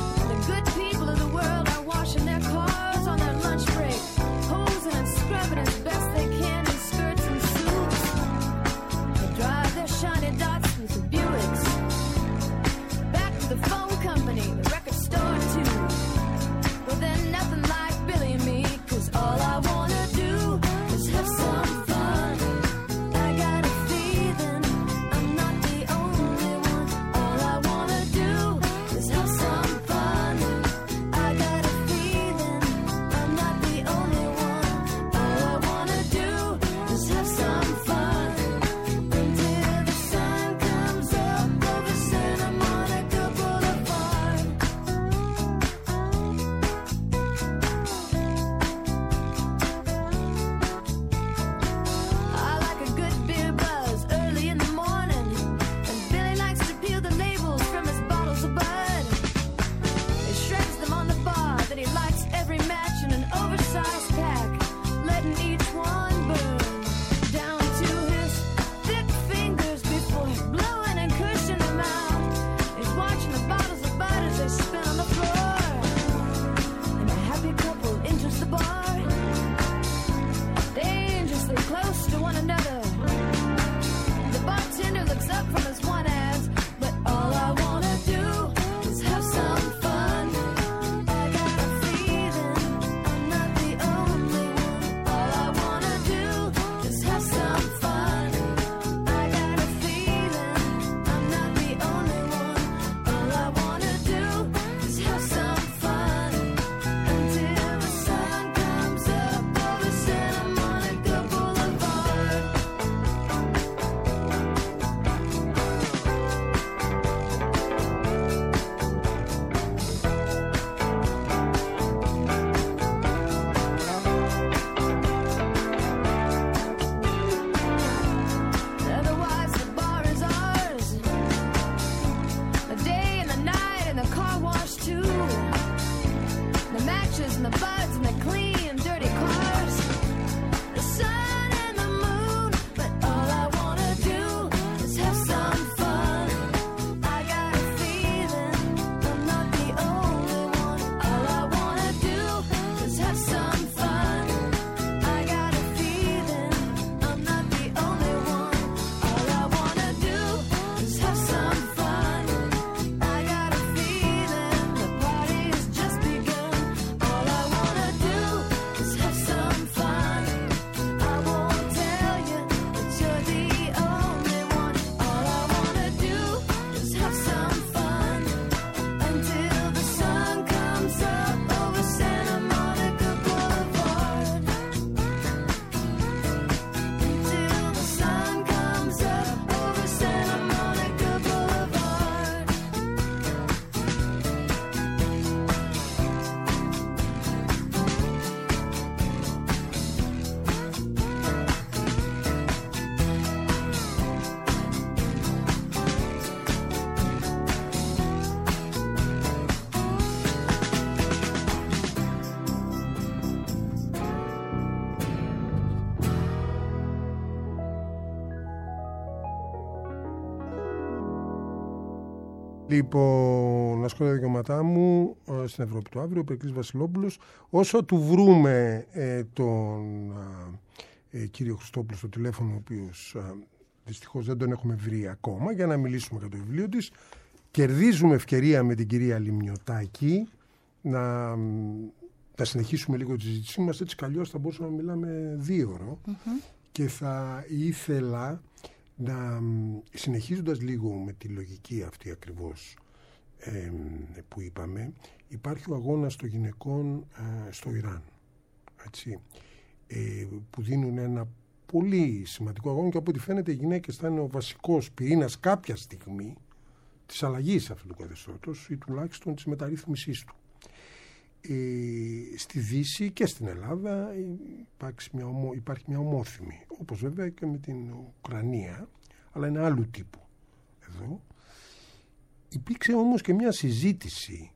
Λοιπόν, να σχόλια δικαιώματά μου στην Ευρώπη του αύριο, ο Περικλής Βασιλόπουλος. Όσο του βρούμε τον κύριο Χριστόπουλο στο τηλέφωνο, ο οποίος δυστυχώς δεν τον έχουμε βρει ακόμα, για να μιλήσουμε για το βιβλίο της, κερδίζουμε ευκαιρία με την κυρία Λιμνιωτάκη να συνεχίσουμε λίγο τη συζήτησή μας. Έτσι καλλιώς θα μπορούσαμε να μιλάμε 2 ώρες. Και θα ήθελα να, συνεχίζοντας λίγο με τη λογική αυτή ακριβώς που είπαμε, υπάρχει ο αγώνας των γυναικών στο Ιράν, έτσι, που δίνουν ένα πολύ σημαντικό αγώνα, και από ό,τι φαίνεται οι γυναίκες θα είναι ο βασικός πυρήνας κάποια στιγμή της αλλαγής αυτού του καθεστώτος ή τουλάχιστον της μεταρρύθμισής του. Στη Δύση και στην Ελλάδα υπάρχει μια ομόθυμη, όπως βέβαια και με την Ουκρανία, αλλά είναι άλλου τύπου εδώ. Υπήρξε όμως και μια συζήτηση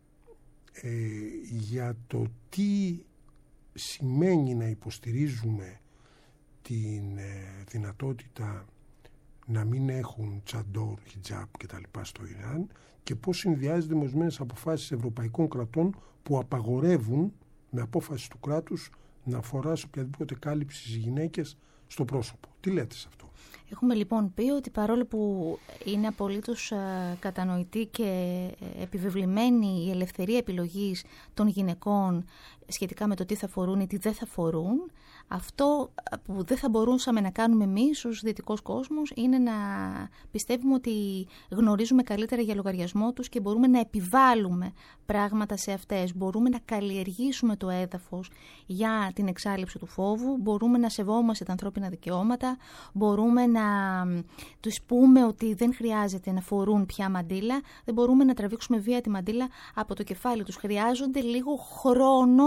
για το τι σημαίνει να υποστηρίζουμε την δυνατότητα να μην έχουν τσαντόρ, χιτζάπ και τα λοιπά στο Ιράν, και πώς συνδυάζεται με ορισμένες αποφάσεις ευρωπαϊκών κρατών που απαγορεύουν με απόφαση του κράτους να φοράς οποιαδήποτε κάλυψη στις γυναίκες στο πρόσωπο. Τι λέτε σε αυτό? Έχουμε λοιπόν πει ότι παρόλο που είναι απολύτως κατανοητή και επιβεβλημένη η ελευθερία επιλογής των γυναικών σχετικά με το τι θα φορούν ή τι δεν θα φορούν, αυτό που δεν θα μπορούσαμε να κάνουμε εμείς ως δυτικός κόσμος είναι να πιστεύουμε ότι γνωρίζουμε καλύτερα για λογαριασμό τους και μπορούμε να επιβάλλουμε πράγματα σε αυτές. Μπορούμε να καλλιεργήσουμε το έδαφος για την εξάλειψη του φόβου, μπορούμε να σεβόμαστε τα ανθρώπινα δικαιώματα, μπορούμε να τους πούμε ότι δεν χρειάζεται να φορούν πια μαντίλα, δεν μπορούμε να τραβήξουμε βία τη μαντίλα από το κεφάλι τους. Χρειάζονται λίγο χρόνο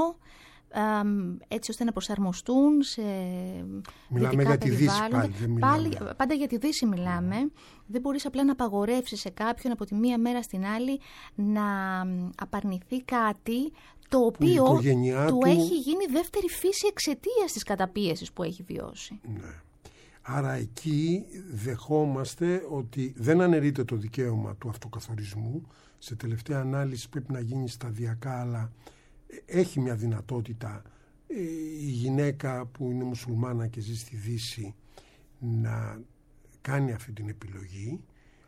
έτσι ώστε να προσαρμοστούν σε μιλάμε για τη Δύση πάλι. Πάντα για τη Δύση μιλάμε. Δεν μπορείς απλά να απαγορεύσεις σε κάποιον από τη μία μέρα στην άλλη να απαρνηθεί κάτι το οποίο του έχει γίνει δεύτερη φύση εξαιτίας της καταπίεσης που έχει βιώσει. Ναι. Άρα εκεί δεχόμαστε ότι δεν αναιρείται το δικαίωμα του αυτοκαθορισμού. Σε τελευταία ανάλυση πρέπει να γίνει σταδιακά, αλλά έχει μια δυνατότητα η γυναίκα που είναι μουσουλμάνα και ζει στη Δύση να κάνει αυτή την επιλογή.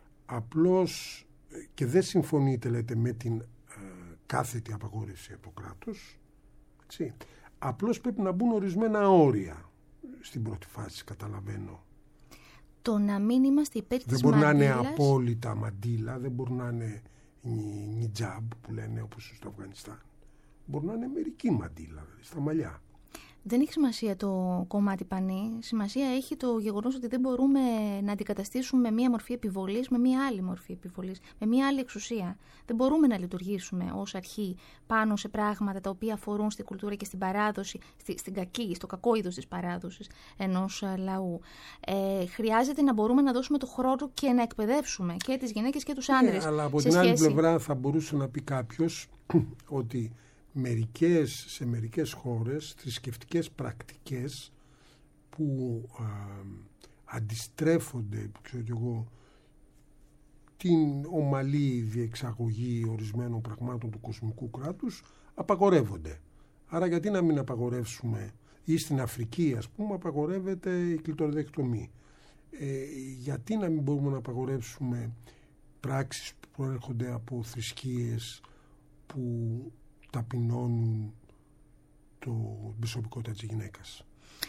Απλώς και δεν συμφωνείτε, λέτε, με την κάθετη απαγόρευση από το κράτος. Έτσι. Απλώς πρέπει να μπουν ορισμένα όρια στην πρώτη φάση, καταλαβαίνω. Το να μην είμαστε υπέρ της μαντήλας. Δεν μπορεί να είναι απόλυτα μαντήλα, δεν μπορεί να είναι νιτζάμπ που λένε όπως στο Αφγανιστάν. Μπορεί να είναι μερική μαντήλα, δηλαδή στα μαλλιά. Δεν έχει σημασία το κομμάτι πανί. Σημασία έχει το γεγονός ότι δεν μπορούμε να αντικαταστήσουμε μία μορφή επιβολής με μία άλλη μορφή επιβολής, με μία άλλη εξουσία. Δεν μπορούμε να λειτουργήσουμε ως αρχή πάνω σε πράγματα τα οποία αφορούν στην κουλτούρα και στην παράδοση, στο κακό είδος της παράδοσης ενός λαού. Χρειάζεται να μπορούμε να δώσουμε το χρόνο και να εκπαιδεύσουμε και τις γυναίκες και τους άντρες. Αλλά από την άλλη πλευρά θα μπορούσε να πει κάποιος ότι σε μερικές χώρες θρησκευτικές πρακτικές που αντιστρέφονται, ξέρω κι εγώ, την ομαλή διεξαγωγή ορισμένων πραγμάτων του κοσμικού κράτους, απαγορεύονται. Άρα γιατί να μην απαγορεύσουμε, ή στην Αφρική ας πούμε απαγορεύεται η κλειτοριδεκτομή. Γιατί να μην μπορούμε να απαγορεύσουμε πράξεις που προέρχονται από θρησκείες που ταπεινώνουν την προσωπικότητα της γυναίκας?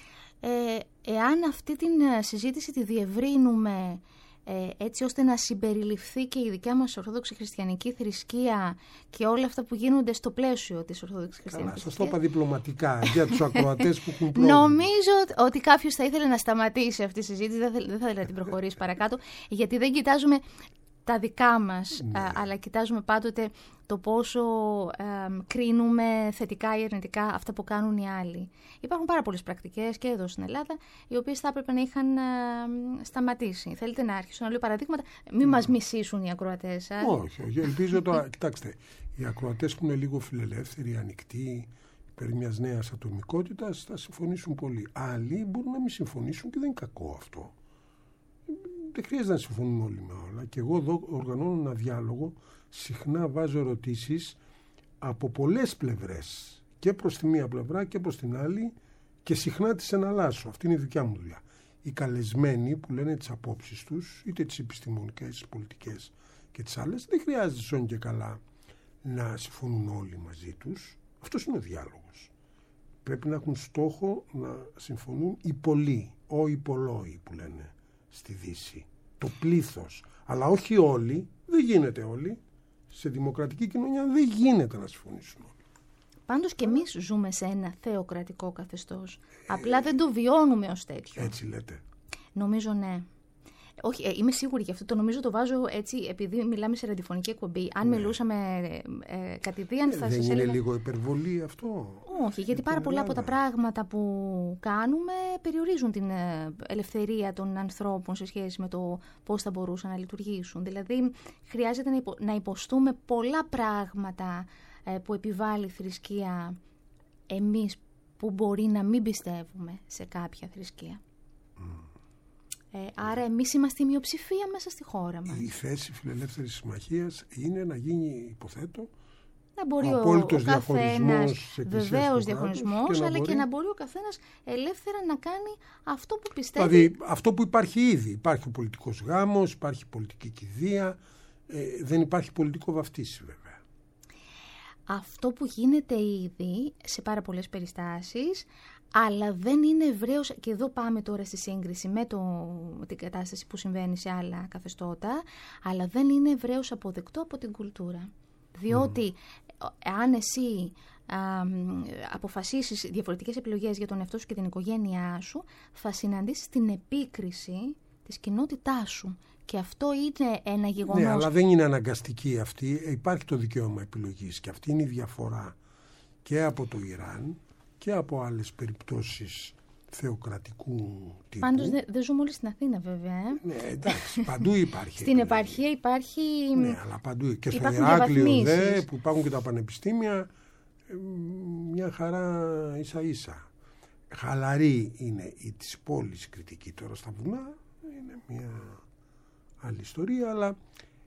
Εάν αυτή την συζήτηση τη διευρύνουμε έτσι ώστε να συμπεριληφθεί και η δικιά μας ορθόδοξη χριστιανική θρησκεία και όλα αυτά που γίνονται στο πλαίσιο της ορθόδοξης χριστιανικής θρησκείας. Σας το είπα διπλωματικά για τους ακροατές που έχουν πρόβλημα. Νομίζω ότι κάποιος θα ήθελε να σταματήσει αυτή τη συζήτηση, δεν θα ήθελε να την προχωρήσει παρακάτω, γιατί δεν κοιτάζουμε τα δικά μας, αλλά κοιτάζουμε πάντοτε το πόσο κρίνουμε θετικά ή αρνητικά αυτά που κάνουν οι άλλοι. Υπάρχουν πάρα πολλές πρακτικές και εδώ στην Ελλάδα, οι οποίες θα έπρεπε να είχαν σταματήσει. Θέλετε να αρχίσω να λέω παραδείγματα? Μην μας μισήσουν οι ακροατές. Όχι. Ελπίζω τώρα, κοιτάξτε, οι ακροατές που είναι λίγο φιλελεύθεροι, ανοιχτοί, περί μιας νέας ατομικότητας, θα συμφωνήσουν πολύ. Άλλοι μπορούν να μην συμφωνήσουν και δεν είναι κακό αυτό. δεν χρειάζεται να συμφωνούν όλοι με όλα. Και εγώ εδώ οργανώνω ένα διάλογο, συχνά βάζω ερωτήσεις από πολλές πλευρές, και προς τη μία πλευρά και προς την άλλη, και συχνά τις εναλλάσσω. Αυτή είναι η δικιά μου δουλειά. Οι καλεσμένοι που λένε τις απόψεις τους, είτε τις επιστημονικές, τις πολιτικές και τις άλλες, δεν χρειάζεται σώνει και καλά να συμφωνούν όλοι μαζί τους. Αυτός είναι ο διάλογος. Πρέπει να έχουν στόχο να συμφωνούν οι πολλοί, οι πολλοί που λένε στη Δύση. Το πλήθος. Αλλά όχι όλοι, δεν γίνεται όλοι. Σε δημοκρατική κοινωνία δεν γίνεται να συμφωνήσουν όλοι. Πάντως και εμείς ζούμε σε ένα θεοκρατικό καθεστώς. Απλά δεν το βιώνουμε ως τέτοιο. Έτσι λέτε. Νομίζω ναι. Όχι, είμαι σίγουρη γι' αυτό. Το νομίζω το βάζω έτσι, επειδή μιλάμε σε ραδιοφωνική εκπομπή. Αν μιλούσαμε κατηδίαν, θα σας έλεγα. Δεν είναι λίγο υπερβολή αυτό? Όχι, γιατί πάρα πολλά από τα πράγματα που κάνουμε περιορίζουν την ελευθερία των ανθρώπων σε σχέση με το πώς θα μπορούσαν να λειτουργήσουν. Δηλαδή, χρειάζεται να υποστούμε πολλά πράγματα που επιβάλλει η θρησκεία, εμείς που μπορεί να μην πιστεύουμε σε κάποια θρησκεία. Άρα εμείς είμαστε η μειοψηφία μέσα στη χώρα μας. Η θέση Φιλελεύθερης Συμμαχίας είναι να γίνει, υποθέτω, να μπορεί ο καθένας, βεβαίως διαχωρισμός, αλλά και να μπορεί ο καθένας ελεύθερα να κάνει αυτό που πιστεύει. Δηλαδή αυτό που υπάρχει ήδη. Υπάρχει ο πολιτικός γάμος, υπάρχει πολιτική κηδεία, δεν υπάρχει πολιτικό βαφτίσι βέβαια. Αυτό που γίνεται ήδη σε πάρα πολλές περιστάσεις, αλλά δεν είναι ευρέως, και εδώ πάμε τώρα στη σύγκριση με την κατάσταση που συμβαίνει σε άλλα καθεστώτα, αλλά δεν είναι ευρέως αποδεκτό από την κουλτούρα. Διότι αν εσύ αποφασίσεις διαφορετικές επιλογές για τον εαυτό σου και την οικογένειά σου, θα συναντήσεις την επίκριση της κοινότητάς σου. Και αυτό είναι ένα γεγονός. Ναι, αλλά δεν είναι αναγκαστική αυτή. Υπάρχει το δικαίωμα επιλογής και αυτή είναι η διαφορά και από το Ιράν και από άλλες περιπτώσεις θεοκρατικού τύπου. Πάντως δεν ζούμε όλοι στην Αθήνα βέβαια. Ναι, εντάξει, παντού υπάρχει. Στην επαρχία υπάρχει. Ναι, αλλά παντού. Και στο Ηράκλειο που υπάρχουν και τα πανεπιστήμια, μια χαρά ίσα-ίσα. Χαλαρή είναι η της πόλης κριτική. Τώρα στα βουνά είναι μια άλλη ιστορία, αλλά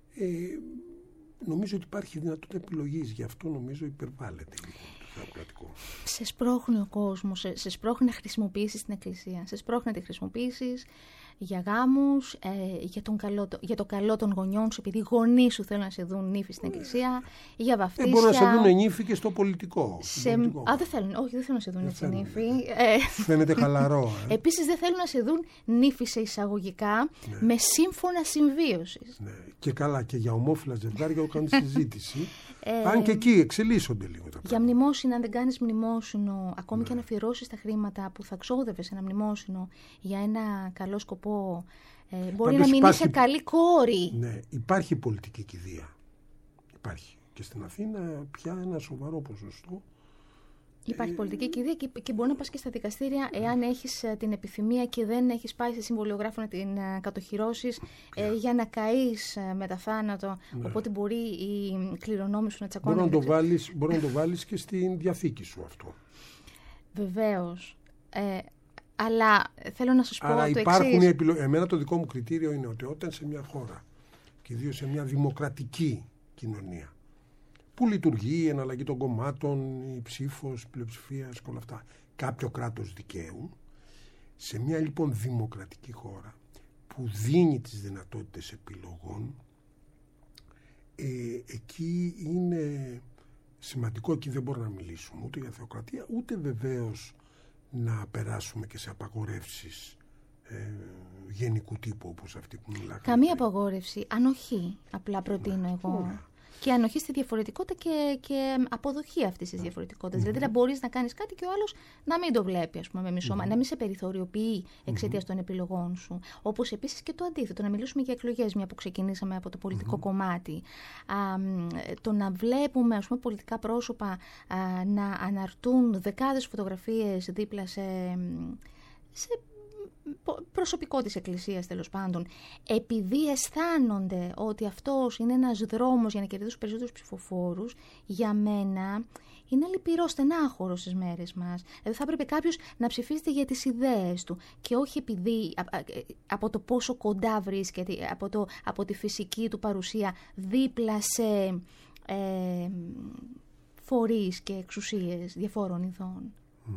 νομίζω ότι υπάρχει δυνατότητα επιλογής. Γι' αυτό νομίζω υπερβάλλεται λίγο το θεοκρατικό. Σε σπρώχνει ο κόσμος, σε σπρώχνει να χρησιμοποιήσεις την εκκλησία. Σε σπρώχνει να τη χρησιμοποιήσεις για γάμους, για το καλό των γονιών σου, επειδή οι γονείς σου θέλουν να σε δουν νύφη στην εκκλησία, για βαφτίσια. Μπορούν να σε δουν νύφη και στο πολιτικό. Δεν θέλουν, όχι, δεν θέλουν να σε δουν έτσι νύφη. Φαίνεται χαλαρό. Επίσης δεν θέλουν να σε δουν νύφη σε εισαγωγικά, με σύμφωνα συμβίωσης. Ναι. Και καλά, και για ομόφυλα ζευγάρια κάνουν συζήτηση. Αν και εκεί εξελίσσονται λίγο τα πράγματα. Για μνημόσυνο, αν δεν κάνεις μνημόσυνο, ακόμη και αν αφιερώσεις τα χρήματα που θα ξόδευες σε ένα μνημόσυνο για ένα καλό σκοπό, μπορεί να μην είσαι καλή κόρη. Ναι, υπάρχει πολιτική κηδεία. Υπάρχει. Και στην Αθήνα πια ένα σοβαρό ποσοστό. Υπάρχει πολιτική κηδεία και μπορεί να πας και στα δικαστήρια εάν έχεις την επιθυμία και δεν έχεις πάει σε συμβολιογράφο να την κατοχυρώσεις για να καείς μετά θάνατο. Ναι. Οπότε μπορεί η κληρονόμοι σου να τσακώνουν. Μπορεί να το βάλεις και στην διαθήκη σου αυτό. Βεβαίως. Αλλά θέλω να σας πω το εξής. Εμένα το δικό μου κριτήριο είναι ότι όταν σε μια χώρα, και ιδίως σε μια δημοκρατική κοινωνία, που λειτουργεί η εναλλαγή των κομμάτων, η ψήφος, η πλειοψηφία και όλα αυτά, κάποιο κράτος δικαίου, σε μια λοιπόν δημοκρατική χώρα που δίνει τις δυνατότητες επιλογών, εκεί είναι σημαντικό, και δεν μπορούμε να μιλήσουμε ούτε για θεοκρατία, ούτε βεβαίως να περάσουμε και σε απαγορεύσεις γενικού τύπου όπως αυτή που μιλάμε. Καμία απαγόρευση, ανοχή απλά προτείνω εγώ. Και ανοχή στη διαφορετικότητα και αποδοχή αυτής της διαφορετικότητας. Δηλαδή να μπορείς να κάνεις κάτι και ο άλλος να μην το βλέπει, ας πούμε, με μισό, να μην σε περιθωριοποιεί εξαιτίας των επιλογών σου. Όπως επίσης και το αντίθετο, να μιλήσουμε για εκλογές, μια που ξεκινήσαμε από το πολιτικό κομμάτι. Το να βλέπουμε, ας πούμε, πολιτικά πρόσωπα να αναρτούν δεκάδες φωτογραφίες δίπλα σε προσωπικό της Εκκλησίας τέλος πάντων, επειδή αισθάνονται ότι αυτός είναι ένας δρόμος για να κερδίσουν περισσότερους ψηφοφόρους, για μένα είναι λυπηρό, στενάχωρο στις μέρες μας. Δηλαδή θα έπρεπε κάποιος να ψηφίσετε για τις ιδέες του και όχι επειδή από το πόσο κοντά βρίσκεται, από τη φυσική του παρουσία δίπλα σε φορείς και εξουσίες διαφόρων ειδών.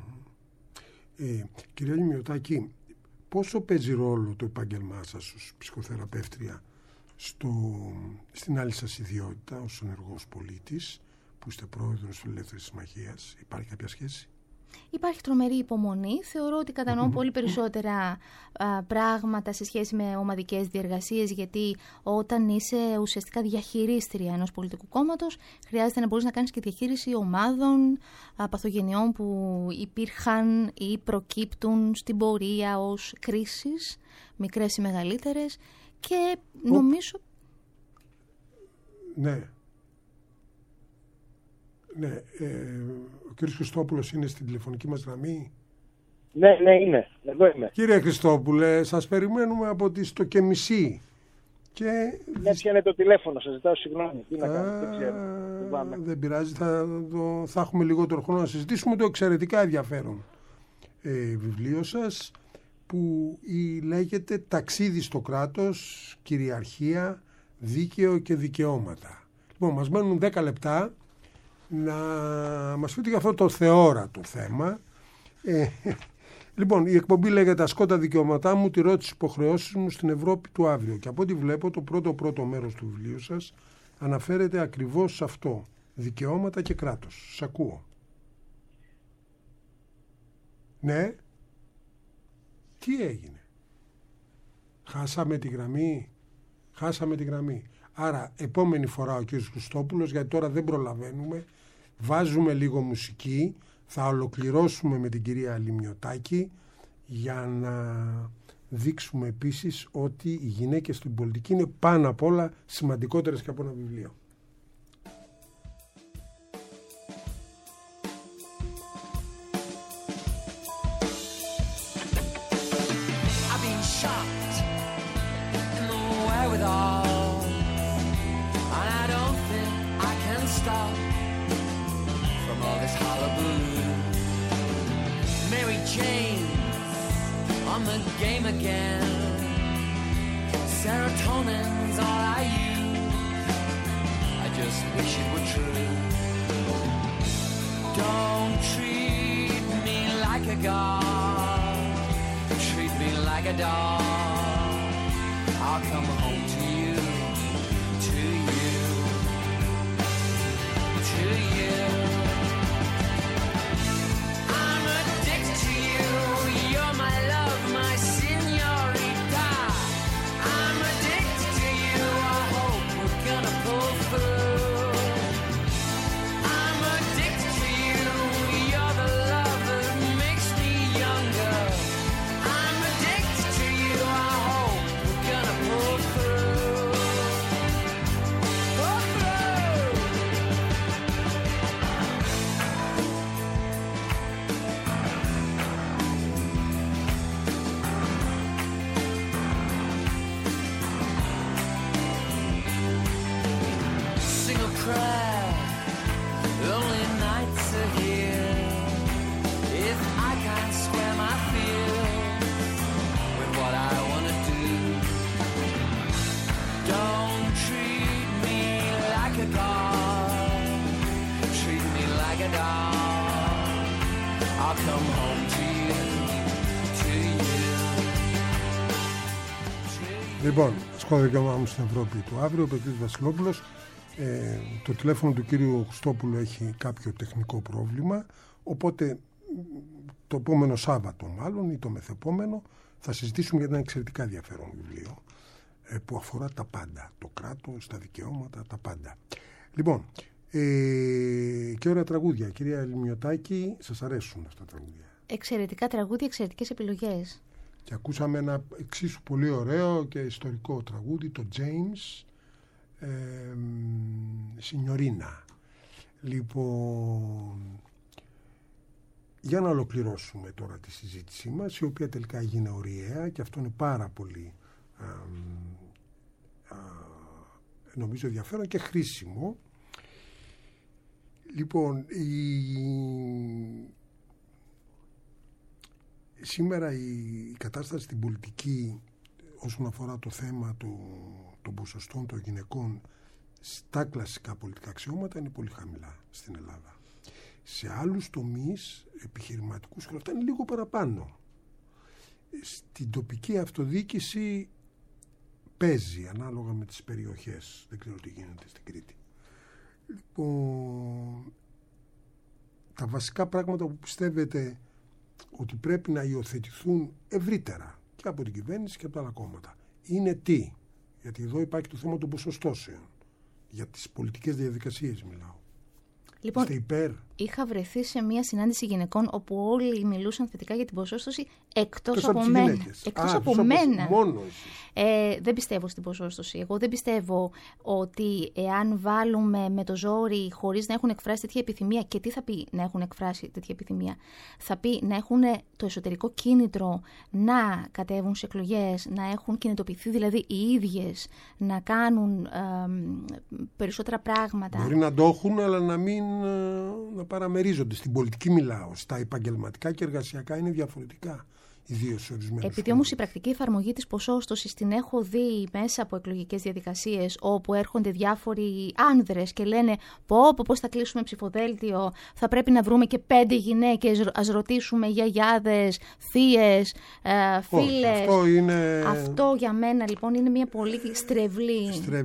Κυρία Λιμιωτάκη, πόσο παίζει ρόλο το επάγγελμά σας ως ψυχοθεραπεύτρια στην άλλη σας ιδιότητα ως ενεργός πολίτης, που είστε πρόεδρος της Φιλελεύθερης Συμμαχίας? Υπάρχει κάποια σχέση? Υπάρχει τρομερή υπομονή. Θεωρώ ότι κατανοώ πολύ περισσότερα πράγματα σε σχέση με ομαδικές διεργασίες, γιατί όταν είσαι ουσιαστικά διαχειρίστρια ενός πολιτικού κόμματος, χρειάζεται να μπορείς να κάνεις και διαχείριση ομάδων, παθογενειών που υπήρχαν ή προκύπτουν στην πορεία ως κρίσεις, μικρές ή μεγαλύτερες, και νομίζω... Ναι. Ναι, ο κύριος Χριστόπουλος είναι στην τηλεφωνική μας γραμμή. Ναι, είμαι. Εγώ είμαι. Κύριε Χριστόπουλε, σας περιμένουμε από τις το και μισή. Ναι, πιάνε το τηλέφωνο, σας ζητάω συγγνώμη. Τι να κάνω, δεν ξέρω. Δεν πειράζει, θα έχουμε λιγότερο χρόνο να συζητήσουμε το εξαιρετικά ενδιαφέρον βιβλίο σας, που λέγεται «Ταξίδι στο κράτος, κυριαρχία, δίκαιο και δικαιώματα». Λοιπόν, μας μένουν 10 λεπτά να μας πείτε για αυτό το θεόρατο θέμα. Λοιπόν, η εκπομπή λέγεται «Ασκώ δικαιώματά μου, τηρώ τις υποχρεώσεις μου στην Ευρώπη του αύριο». Και από ό,τι βλέπω, το πρώτο μέρος του βιβλίου σας αναφέρεται ακριβώς σε αυτό. Δικαιώματα και κράτος. Σας ακούω. Ναι. Τι έγινε? Χάσαμε τη γραμμή. Άρα, επόμενη φορά ο κ. Χριστόπουλος, γιατί τώρα δεν προλαβαίνουμε, βάζουμε λίγο μουσική, θα ολοκληρώσουμε με την κυρία Λιμιωτάκη για να δείξουμε επίσης ότι οι γυναίκες στην πολιτική είναι πάνω απ' όλα σημαντικότερες και από ένα βιβλίο. Game again. Serotonin's all I use. I just wish it were true. Don't treat me like a god. Treat me like a dog. I'll come home to you, to you, to you. I'm addicted to you. You're my love, my señorita. I'm addicted to you. I hope we're gonna pull through. I'm addicted to you. You're the love that makes me younger. I'm addicted to you. I hope we're gonna pull through. Pull through. Sing a prayer, lonely nights are here. If I can't square my fears with what I want to do, don't treat me like a god, treat me like a dog. I'll come home to you, to you, to you. Λοιπόν, ασκώ δικαιώματά μου στην Ευρώπη του αύριο, ο κ. Βασιλόπουλος. Το τηλέφωνο του κύριου Χριστόπουλου έχει κάποιο τεχνικό πρόβλημα, οπότε το επόμενο Σάββατο μάλλον ή το μεθεπόμενο θα συζητήσουμε για ένα εξαιρετικά ενδιαφέρον βιβλίο που αφορά τα πάντα, το κράτος, τα δικαιώματα, τα πάντα. Λοιπόν, και ωραία τραγούδια. Κυρία Λιμιωτάκη, σας αρέσουν αυτά τα τραγούδια? Εξαιρετικά τραγούδια, εξαιρετικές επιλογές. Και ακούσαμε ένα εξίσου πολύ ωραίο και ιστορικό τραγούδι, το James Signorina. Λοιπόν, Για να ολοκληρώσουμε τώρα τη συζήτησή μας, η οποία τελικά έγινε ωριαία και αυτό είναι πάρα πολύ νομίζω ενδιαφέρον και χρήσιμο. Λοιπόν, σήμερα η κατάσταση στην πολιτική όσον αφορά το θέμα των ποσοστών των γυναικών στα κλασικά πολιτικά αξιώματα είναι πολύ χαμηλά στην Ελλάδα. Σε άλλους τομείς επιχειρηματικούς και αυτά είναι λίγο παραπάνω. Στην τοπική αυτοδιοίκηση παίζει ανάλογα με τις περιοχές. Δεν ξέρω τι γίνεται στην Κρήτη. Λοιπόν, τα βασικά πράγματα που πιστεύετε ότι πρέπει να υιοθετηθούν ευρύτερα και από την κυβέρνηση και από τα άλλα κόμματα είναι τι? Γιατί εδώ υπάρχει το θέμα των ποσοστώσεων. Για τις πολιτικές διαδικασίες μιλάω. Λοιπόν, είστε υπέρ? Είχα βρεθεί σε μια συνάντηση γυναικών όπου όλοι μιλούσαν θετικά για την ποσόστοση εκτός από μένα. Εκτός από μένα. Μόνο δεν πιστεύω στην ποσόστοση. Εγώ δεν πιστεύω ότι εάν βάλουμε με το ζόρι χωρίς να έχουν εκφράσει τέτοια επιθυμία, και τι θα πει να έχουν εκφράσει τέτοια επιθυμία? Θα πει να έχουν το εσωτερικό κίνητρο να κατέβουν σε εκλογές, να έχουν κινητοποιηθεί δηλαδή οι ίδιες, να κάνουν περισσότερα πράγματα. Μπορεί να το έχουν, αλλά να μην να παραμερίζονται. Στην πολιτική μιλάω. Στα επαγγελματικά και εργασιακά είναι διαφορετικά. Επειδή όμως η πρακτική εφαρμογή της ποσόστοσης την έχω δει μέσα από εκλογικές διαδικασίες, όπου έρχονται διάφοροι άνδρες και λένε πώς θα κλείσουμε ψηφοδέλτιο, θα πρέπει να βρούμε και 5 γυναίκες, ας ρωτήσουμε γιαγιάδες, θείες, φίλες. Αυτό για μένα λοιπόν είναι μια πολύ στρεβλή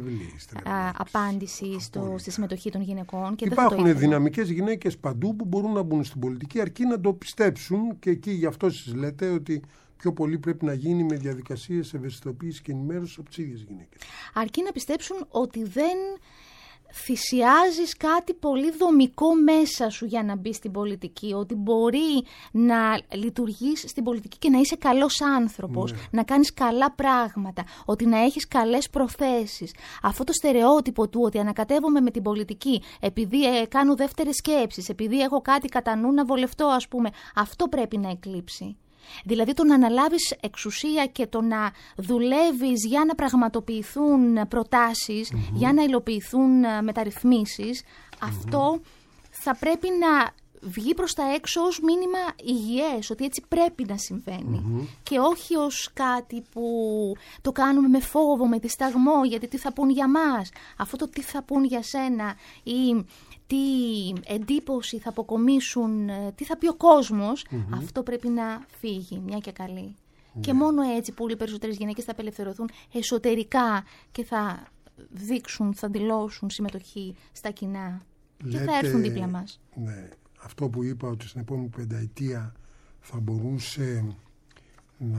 απάντηση στη συμμετοχή των γυναικών. Και υπάρχουν δυναμικές γυναίκες παντού που μπορούν να μπουν στην πολιτική, αρκεί να το πιστέψουν, και εκεί γι' αυτό σας λέτε ότι πιο πολύ πρέπει να γίνει με διαδικασίες ευαισθητοποίησης και ενημέρωσης από τις ίδιες γυναίκες. Αρκεί να πιστέψουν ότι δεν θυσιάζεις κάτι πολύ δομικό μέσα σου για να μπει στην πολιτική, ότι μπορεί να λειτουργείς στην πολιτική και να είσαι καλός άνθρωπος, να κάνεις καλά πράγματα, ότι να έχεις καλές προθέσεις. Αυτό το στερεότυπο του ότι ανακατεύομαι με την πολιτική επειδή κάνω δεύτερες σκέψεις, επειδή έχω κάτι κατά νου να βολευτώ, ας πούμε, αυτό πρέπει να εκλείψει. Δηλαδή το να αναλάβεις εξουσία και το να δουλεύεις για να πραγματοποιηθούν προτάσεις, για να υλοποιηθούν μεταρρυθμίσεις, αυτό θα πρέπει να βγει προς τα έξω ως μήνυμα υγιές, ότι έτσι πρέπει να συμβαίνει. Και όχι ως κάτι που το κάνουμε με φόβο, με δισταγμό, γιατί τι θα πούν για μας. Αυτό το τι θα πούν για σένα ή τι εντύπωση θα αποκομίσουν, τι θα πει ο κόσμος, αυτό πρέπει να φύγει, μια και καλή. Και μόνο έτσι πολύ περισσότερες γυναίκες θα απελευθερωθούν εσωτερικά και θα δείξουν, θα δηλώσουν συμμετοχή στα κοινά. Και θα έρθουν δίπλα μας. Ναι, αυτό που είπα, ότι στην επόμενη πενταετία θα μπορούσε να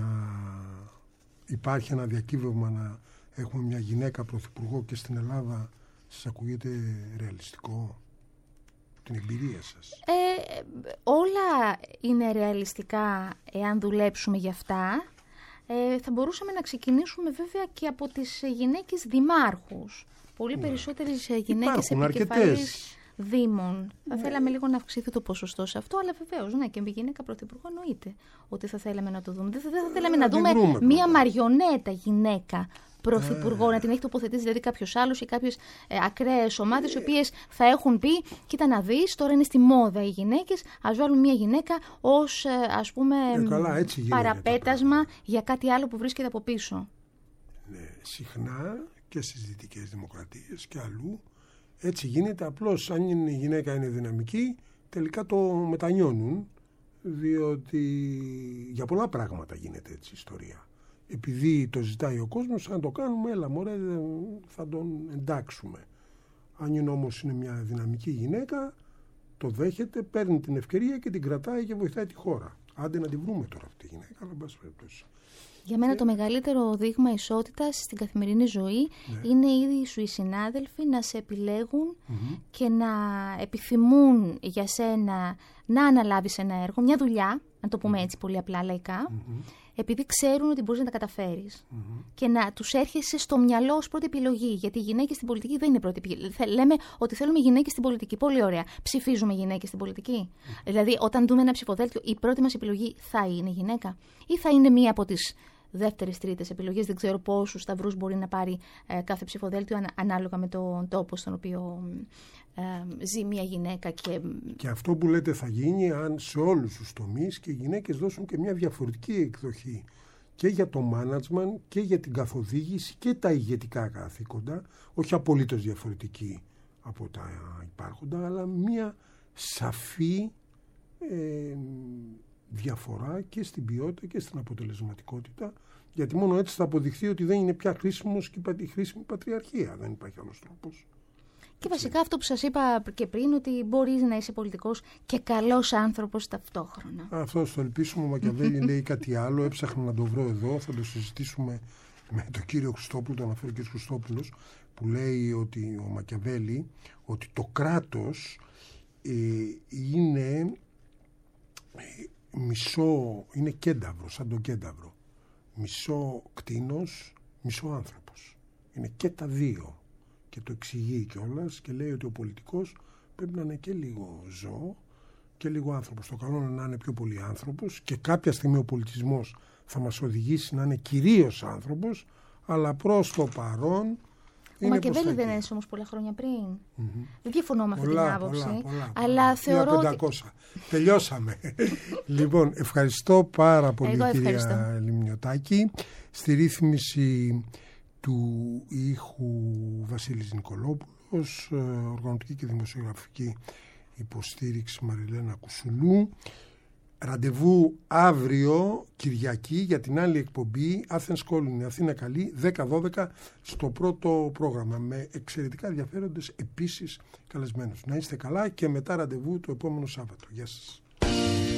υπάρχει ένα διακύβευμα να έχουμε μια γυναίκα πρωθυπουργό και στην Ελλάδα, σας ακούγεται ρεαλιστικό? Την εμπειρία σας. Όλα είναι ρεαλιστικά εάν δουλέψουμε γι' αυτά. Θα μπορούσαμε να ξεκινήσουμε βέβαια και από τις γυναίκες δημάρχους. Πολύ περισσότερες γυναίκες επικεφαλής δήμων. Θα θέλαμε λίγο να αυξηθεί το ποσοστό σε αυτό, αλλά βεβαίως, ναι, και με γυναίκα πρωθυπουργό εννοείται ότι θα θέλαμε να το δούμε. Δεν θα θέλαμε να δούμε μία μαριονέτα γυναίκα πρωθυπουργό, να την έχει τοποθετήσει δηλαδή κάποιος άλλος ή κάποιες ακραίες ομάδες, οι οποίες θα έχουν πει: κοίτα να δεις, τώρα είναι στη μόδα οι γυναίκες, ας βάλουν μια γυναίκα ως ας πούμε παραπέτασμα για κάτι άλλο που βρίσκεται από πίσω. Ναι, συχνά και στις δυτικές δημοκρατίες και αλλού έτσι γίνεται. Απλώς αν η γυναίκα είναι δυναμική, τελικά το μετανιώνουν, διότι για πολλά πράγματα γίνεται έτσι η ιστορία. Επειδή το ζητάει ο κόσμος, αν το κάνουμε, έλα μωρέ, θα τον εντάξουμε. Αν είναι όμως είναι μια δυναμική γυναίκα, το δέχεται, παίρνει την ευκαιρία και την κρατάει και βοηθάει τη χώρα. Άντε να τη βρούμε τώρα αυτή τη γυναίκα, αλλά εν πάση περιπτώσει. Για μένα το μεγαλύτερο δείγμα ισότητας στην καθημερινή ζωή είναι οι ίδιοι σου οι συνάδελφοι να σε επιλέγουν και να επιθυμούν για σένα να αναλάβεις ένα έργο, μια δουλειά, να το πούμε έτσι πολύ απλά λαϊκά, επειδή ξέρουν ότι μπορείς να τα καταφέρεις. Και να τους έρχεσαι στο μυαλό ως πρώτη επιλογή. Γιατί οι γυναίκες στην πολιτική δεν είναι πρώτη επιλογή. Λέμε ότι θέλουμε γυναίκες στην πολιτική. Πολύ ωραία. Ψηφίζουμε γυναίκες στην πολιτική. Δηλαδή, όταν δούμε ένα ψηφοδέλτιο, η πρώτη μας επιλογή θα είναι γυναίκα, ή θα είναι μία από τις δεύτερες, τρίτες επιλογές. Δεν ξέρω πόσους σταυρούς μπορεί να πάρει κάθε ψηφοδέλτιο ανάλογα με τον τόπο στον οποίο ζει μια γυναίκα. Και αυτό που λέτε θα γίνει αν σε όλους τους τομείς και οι γυναίκες δώσουν και μια διαφορετική εκδοχή και για το management και για την καθοδήγηση και τα ηγετικά καθήκοντα, όχι απολύτως διαφορετική από τα υπάρχοντα, αλλά μια σαφή διαφορά και στην ποιότητα και στην αποτελεσματικότητα, γιατί μόνο έτσι θα αποδειχθεί ότι δεν είναι πια χρήσιμος και η χρήσιμη πατριαρχία. Δεν υπάρχει άλλος τρόπος. Και βασικά αυτό που σας είπα και πριν, ότι μπορείς να είσαι πολιτικός και καλός άνθρωπος ταυτόχρονα. Αυτό το ελπίσουμε. Ο Μακιαβέλη λέει κάτι άλλο, έψαχνα να το βρω εδώ, θα το συζητήσουμε με τον κύριο Χριστόπουλο, τον αναφέρει ο κύριος Χριστόπουλος, που λέει ότι ο Μακιαβέλη, ότι το κράτος είναι μισό, είναι κένταυρο, σαν τον κένταυρο. Μισό κτήνος, μισό άνθρωπος. Είναι και τα δύο. Και το εξηγεί κιόλας και λέει ότι ο πολιτικός πρέπει να είναι και λίγο ζώο και λίγο άνθρωπος. Το καλό είναι να είναι πιο πολύ άνθρωπος και κάποια στιγμή ο πολιτισμός θα μας οδηγήσει να είναι κυρίως άνθρωπος, αλλά προς το παρόν. Ο Μακιαβέλη δεν έζησε όμως πολλά χρόνια πριν. Δεν διαφωνώ με αυτή την άποψη. Αλλά θεωρώ. 1500. Τελειώσαμε. Λοιπόν, ευχαριστώ πάρα πολύ, κυρία Λιμνιωτάκη. Στη ρύθμιση του ήχου Βασίλης Νικολόπουλος, οργανωτική και δημοσιογραφική υποστήριξη Μαριλένα Κουσουλού. Ραντεβού αύριο Κυριακή για την άλλη εκπομπή Athens Calling, Αθήνα καλή, 10-12 στο πρώτο πρόγραμμα, με εξαιρετικά ενδιαφέροντες επίσης καλεσμένους. Να είστε καλά και μετά ραντεβού το επόμενο Σάββατο. Γεια σας.